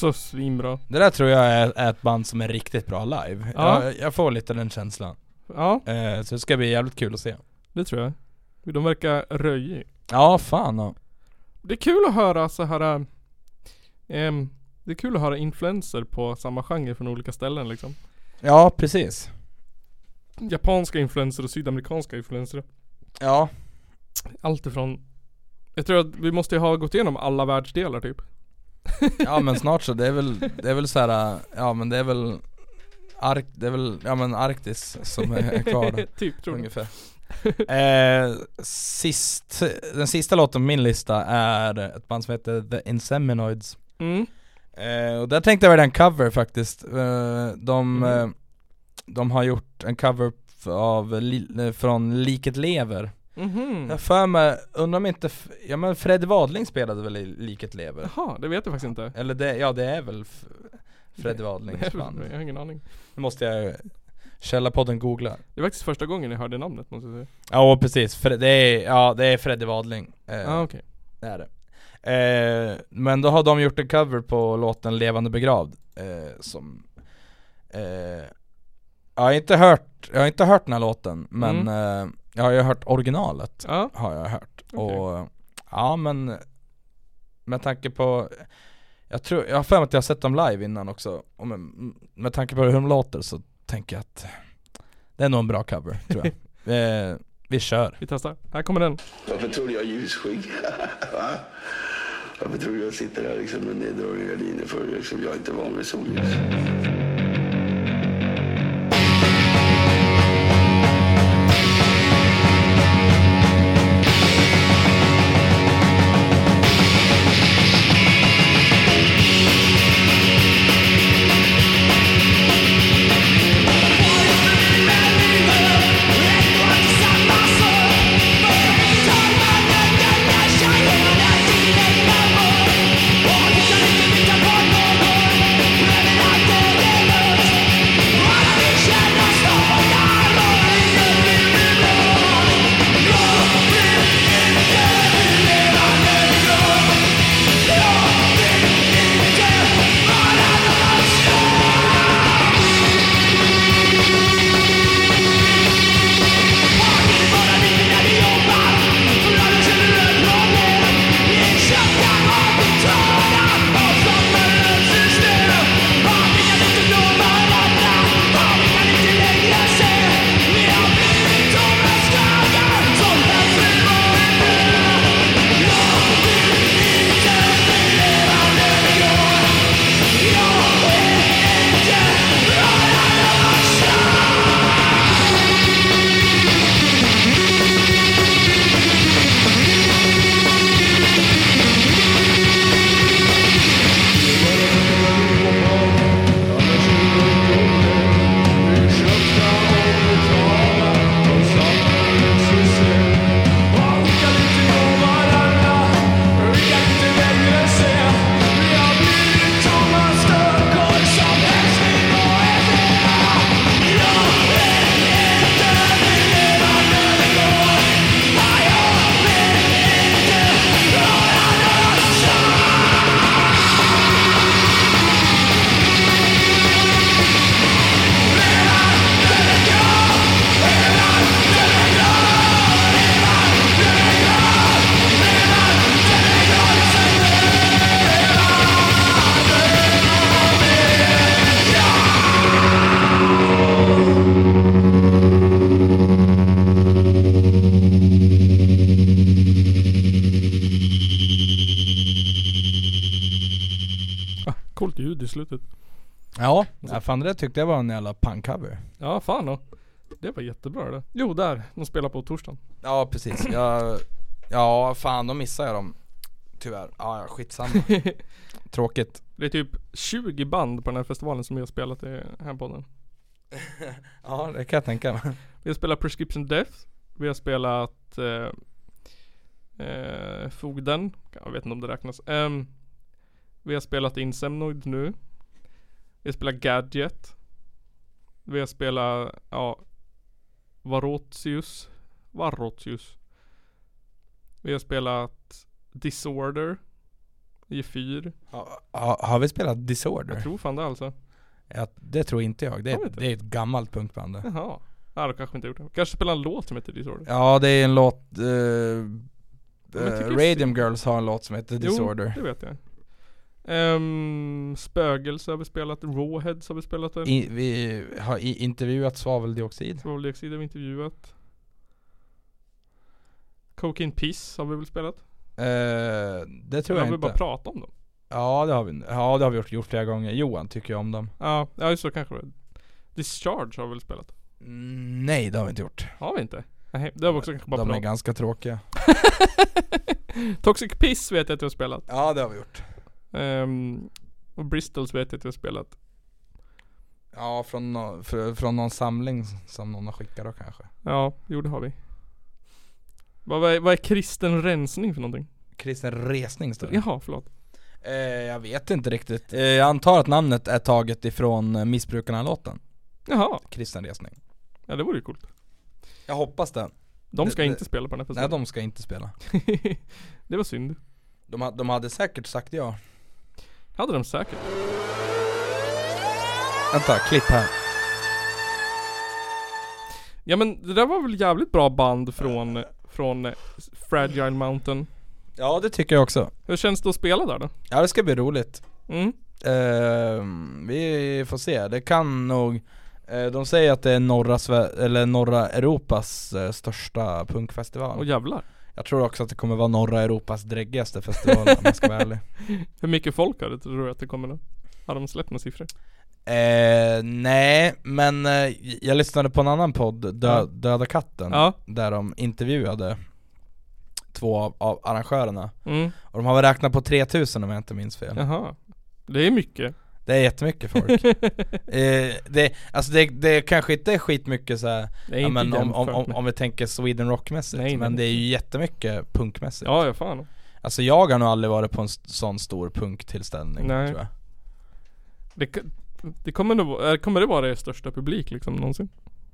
också svinbra. Det där tror jag är ett band som är riktigt bra live. Ja. Jag får lite den känslan. Ja, Så det ska bli jävligt kul att se. det tror jag. De verkar röjig. Ja, fan. Ja. Det är kul att höra så här. Det är kul att höra influenser på samma genre från olika ställen liksom. Ja, precis. Japanska influenser och sydamerikanska influenser. Ja. Allt ifrån. Jag tror att vi måste ha gått igenom alla världsdelar typ. Ja, men snart så. Det är väl så här. Ja, men det är väl Arktis som är kvar då. Typ, tror jag. Ungefär. Den sista låten på min lista är ett band som heter The Inseminoids. Och där tänkte jag väl en cover faktiskt. De har gjort en cover från Liket Lever. Jag för mig, undrar om inte men Freddy Wadling spelade väl i Liket Lever. Jaha, det vet jag faktiskt inte. Eller det är väl Freddy Wadlings band. Jag har ingen aning. Nu måste jag Källarpodden googla. Det är faktiskt första gången jag hörde namnet, måste jag säga. Ja, precis. Det är Freddy Wadling. Okej. Det är det. Men då har de gjort en cover på låten Levande begravd, som jag har inte hört den här låten, men jag har ju hört originalet. Har jag hört. Okay. Och ja, men med tanke på jag har för mig att jag har sett dem live innan också, och med tanke på hur de låter så tänker jag att det är nog en bra cover, tror jag. Vi kör. Vi testar. Här kommer den. Varför tror du jag är ljusskygg? Varför tror du jag sitter här liksom med neddragna gardiner för liksom, jag är inte van vid solljus? Coolt ljud i slutet. Ja, fan det tyckte jag var en jävla punkcover. Ja, fan då. Det var jättebra det. Jo, där. De spelar på torsdagen. Ja, precis. Ja, fan, då missar jag dem. Tyvärr. Ja, skitsamma. Tråkigt. Det är typ 20 band på den här festivalen som jag har spelat i här podden. Ja, det kan jag tänka mig. Vi har spelat Prescription Death. Vi har spelat Fogden. Jag vet inte om det räknas. Vi har spelat Insemnoid nu. Vi har spelat Gadget. Vi har spelat Varotius. Vi har spelat Disorder. G4. Har vi spelat Disorder? Jag tror fan det alltså. Ja, det tror inte jag. Det är ett gammalt punkband. Jaha. Ja, då kanske inte gjort det. Kanske spela en låt som heter Disorder. Ja, det är en låt Radium Girls har en låt som heter Disorder. Jo, det vet jag. Spögelse har vi spelat. Rawheads har vi spelat. Vi har intervjuat svaveldioxid. Svaveldioxid har vi intervjuat. Cocaine Piss har vi väl spelat? Det tror jag inte. Har vi bara pratat om dem? Ja, det har vi. Ja, det har vi gjort flera gånger. Johan tycker jag om dem. Ja, just så kanske det. Discharge har vi väl spelat? Nej, det har vi inte gjort. Har vi inte? Nej, det har vi också kanske bara de pratat. är ganska tråkiga. Toxic Piss vet jag att vi har spelat. Ja, det har vi gjort. Och Bristols vet jag att vi har spelat. Ja, från någon samling som någon har skickat då kanske. Ja, jo det har vi. Vad är kristen rensning för någonting? Kristen resning står det. Jaha, förlåt. Jag vet inte riktigt. Jag antar att namnet är taget ifrån Missbrukarna-låten. Jaha. Kristen resning. Ja, det vore ju coolt. Jag hoppas det. De ska inte spela på den här festivalen. Nej, de ska inte spela. Det var synd. De hade säkert sagt ja. Hade de säkert. Vänta, klipp här. Ja, men det där var väl jävligt bra band från Fragile Mountain. Ja, det tycker jag också. Hur känns det att spela där då? Ja, det ska bli roligt. Mm. Vi får se. Det kan nog de säger att det är norra Europas största punkfestival. Åh jävlar. Jag tror också att det kommer vara norra Europas dräggigaste festival om man ska vara ärlig. Hur mycket folk har det, tror du att det kommer då? Har de släppt några siffror? Nej, men jag lyssnade på en annan podd, Döda katten, där de intervjuade 2 av arrangörerna. Och de har väl räknat på 3000 om jag inte minns fel. Jaha, det är mycket. Det är jättemycket folk. Det kanske inte är skitmycket så här, ja, men om vi tänker Sweden Rock-mässigt. Men det är ju jättemycket punkmässigt. Ja, fan. Alltså jag har nog aldrig varit på en sån stor punktillställning, tror jag. Det kommer det vara det största publik liksom någonsin?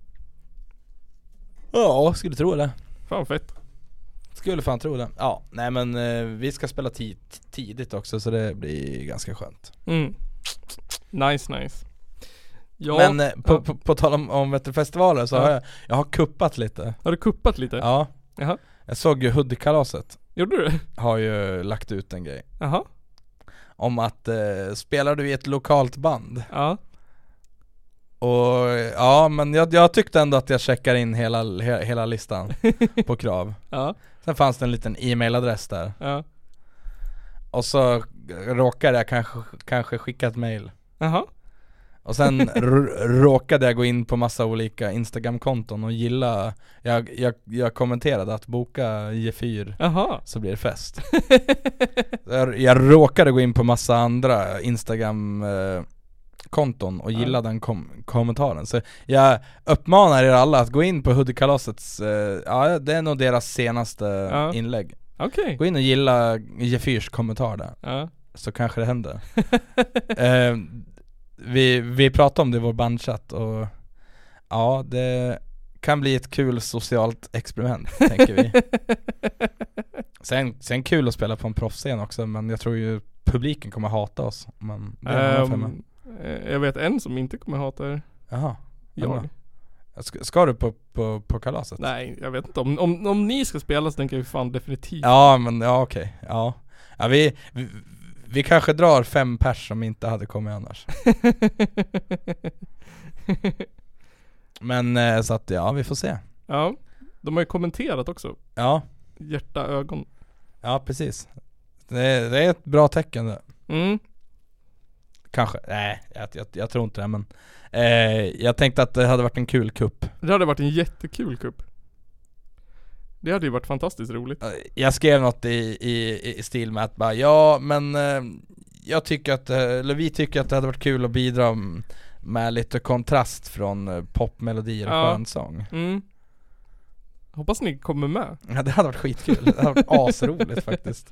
Ja, skulle tro det. Fan fett. Skulle fan tro det. Ja, nej men vi ska spela tidigt också, så det blir ganska skönt. Nice. Ja, men på tal om festivaler så har jag har kuppat lite. Har du kuppat lite? Ja. Jaha. Jag såg ju Hoodie-kalaset. Gjorde du? Har ju lagt ut en grej. Jaha. Om att spelar du i ett lokalt band? Ja. Och ja, men jag tyckte ändå att jag checkar in hela listan på krav. Ja. Sen fanns det en liten e-mailadress där. Ja. Och så råkade jag kanske skicka ett mail. Jaha. Och sen råkade jag gå in på massa olika Instagram-konton och gilla. Jag kommenterade att boka G4. Jaha. Så blir det fest. Jag råkade gå in på massa andra Instagram-konton och gilla den kommentaren. Så jag uppmanar er alla att gå in på Hoodie-kalasets, det är nog deras senaste inlägg. Okay. Gå in och gilla G4s kommentar där. Så kanske det händer. Vi pratade om det i vår bandchatt och ja, det kan bli ett kul socialt experiment, tänker vi. Sen kul att spela på en proffsscen också, men jag tror ju publiken kommer hata oss. Men jag vet en som inte kommer hata er. Jaha. Jag. Ska du på kalaset? Nej, jag vet inte. Om ni ska spela så tänker jag fan definitivt. Ja, men okej. Ja, vi kanske drar 5 pers som inte hade kommit annars. Men så att vi får se. Ja, de har ju kommenterat också. Ja. Hjärta, ögon. Ja, precis. Det är ett bra tecken det. Kanske, nej, jag tror inte det, men jag tänkte att det hade varit en kul kupp. Det hade varit en jättekul kupp. Det hade ju varit fantastiskt roligt. Jag skrev något i stil med att bara, men jag tycker att, eller vi tycker att det hade varit kul att bidra med lite kontrast från popmelodier och skönsång. Hoppas ni kommer med. Ja, det hade varit skitkul. Det hade varit asroligt faktiskt.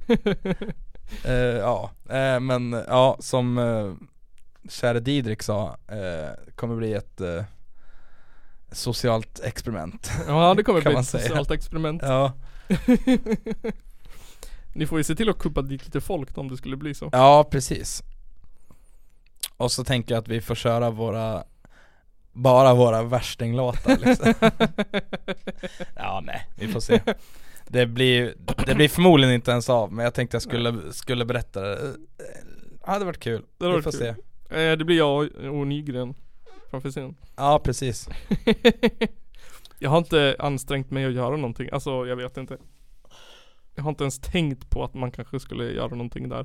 Men som käre Didrik sa, kommer bli ett socialt experiment. Ja, det kommer bli ett socialt experiment. Ja. Ni får ju se till att kuppa dit lite folk om det skulle bli så. Ja, precis. Och så tänker jag att vi får köra bara våra värstinglåtar liksom. Ja, nej, vi får se. Det blir förmodligen inte ens av, men jag tänkte jag skulle berätta det. Ja, det hade varit kul. Vi får se. Det blir jag och Nygren framför scenen. Ja, precis. Jag har inte ansträngt mig att göra någonting. Alltså, jag vet inte. Jag har inte ens tänkt på att man kanske skulle göra någonting där.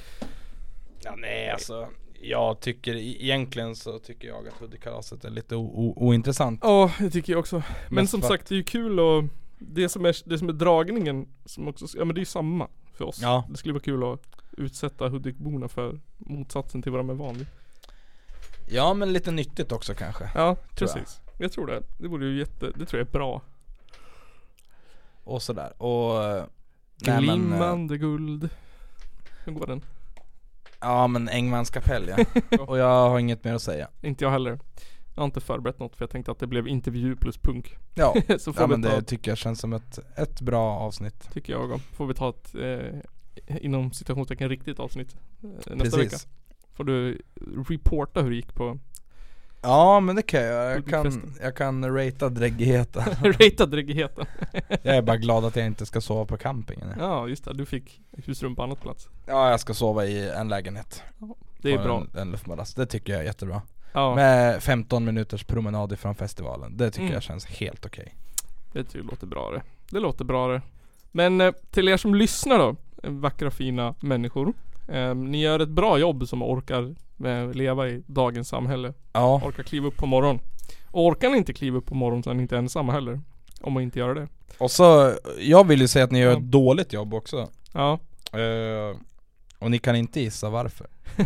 Ja, nej, alltså jag tycker egentligen så tycker jag att Hudik-kalaset är lite ointressant. Ja, det tycker jag också. Men som sagt, det är ju kul och det som är dragningen som också, ja men det är ju samma för oss. Ja. Det skulle vara kul att utsätta Hudikborna för motsatsen till vad de är vanligt. Ja, men lite nyttigt också kanske. Ja, precis. Jag tror det. Det vore ju det tror jag är bra. Och sådär. Och glimmande guld. Hur går den? Ja, men Engmans kapell, ja. Och jag har inget mer att säga. Inte jag heller. Jag har inte förberett något för jag tänkte att det blev intervju plus punk. Ja, så får ja men det tycker jag känns som ett bra avsnitt. Tycker jag också. Får vi ta ett inom citationstecken riktigt avsnitt nästa vecka. Får du reporta hur det gick på. Ja, men det kan jag kan ratea dräggigheten. Ratea dräggigheten. Jag är bara glad att jag inte ska sova på campingen. Ja, just det. Du fick husrum på annat plats. Ja, jag ska sova i en lägenhet. Ja, det är bra. En luftmadrass. Det tycker jag är jättebra. Ja. Med 15 minuters promenad ifrån festivalen. Det tycker jag känns helt okej. Det låter bra det. Det låter bra det. Men till er som lyssnar då, vackra fina människor. Ni gör ett bra jobb som orkar leva i dagens samhälle. Ja. Orkar kliva upp på morgon. Och orkar ni inte kliva upp på morgon så är ni inte ensamma heller. Om man inte gör det. Och så, jag vill ju säga att ni gör ett dåligt jobb också. Ja. Och ni kan inte gissa varför.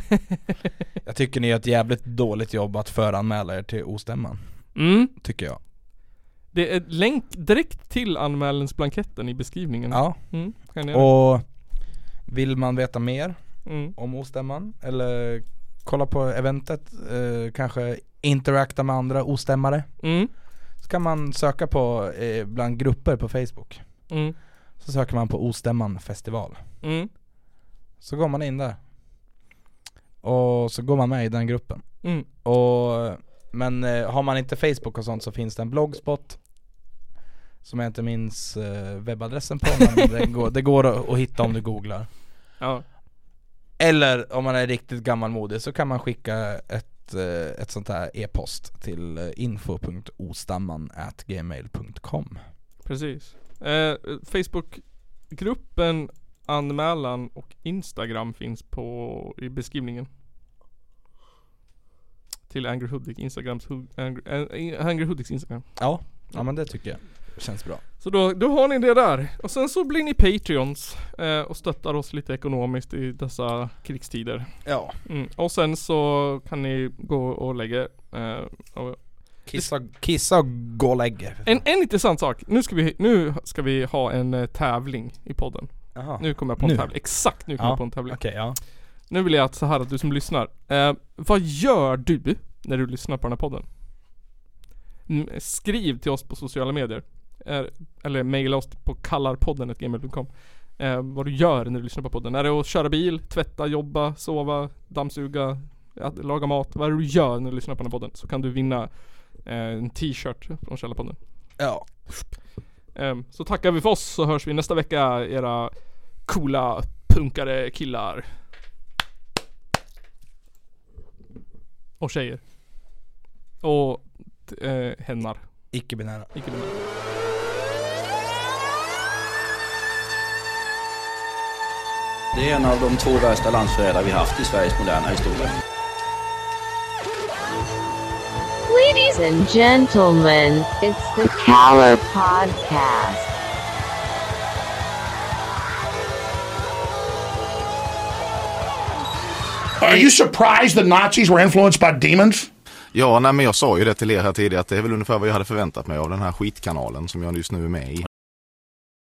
Jag tycker ni gör ett jävligt dåligt jobb att föranmäla er till ostämman. Tycker jag. Det är länk direkt till anmälningsblanketten i beskrivningen. Ja. Kan och vill man veta mer om ostämman eller kolla på eventet, kanske interakta med andra ostämmare, så kan man söka på bland grupper på Facebook. Så söker man på Ostämman festival. Så går man in där. Och så går man med i den gruppen. Men har man inte Facebook och sånt så finns det en bloggspot som jag inte minns webbadressen på, men det går att hitta om du googlar. Ja. Eller om man är riktigt gammalmodig så kan man skicka ett sånt här e-post till info.ostamman@gmail.com. Precis. Facebookgruppen, anmälan och Instagram finns i beskrivningen. Till Angry Hudik Angry Hudiks Instagram. Ja, men det tycker jag känns bra. Så då har ni det där. Och sen så blir ni Patreons och stöttar oss lite ekonomiskt i dessa krigstider. Ja. Och sen så kan ni gå och lägga Kissa och gå och lägga. En intressant sak. Nu ska vi ha en tävling i podden. Aha. Nu kommer jag på en tävling. Exakt, nu kommer jag på en tävling. Okej, ja. Nu vill jag att så här att du som lyssnar. Vad gör du när du lyssnar på den här podden? Skriv till oss på sociala medier. Eller mejla oss på kallarpodden@gmail.com. Vad du gör när du lyssnar på podden. Är det att köra bil, tvätta, jobba, sova, dammsuga, laga mat? Vad är det du gör när du lyssnar på den här podden? Så kan du vinna en t-shirt från Källarpodden. Ja. Så tackar vi för oss, så hörs vi nästa vecka, era coola punkare killar. Och tjejer. Och hennar. Icke-binära. Det är en av de 2 värsta landsförrädare vi haft i Sveriges moderna historia. Ladies and gentlemen, it's the Caller Podcast. Are you surprised the Nazis were influenced by demons? Ja, nej, men jag sa ju det till er här tidigare att det är väl ungefär vad jag hade förväntat mig av den här skitkanalen som jag just nu är med i.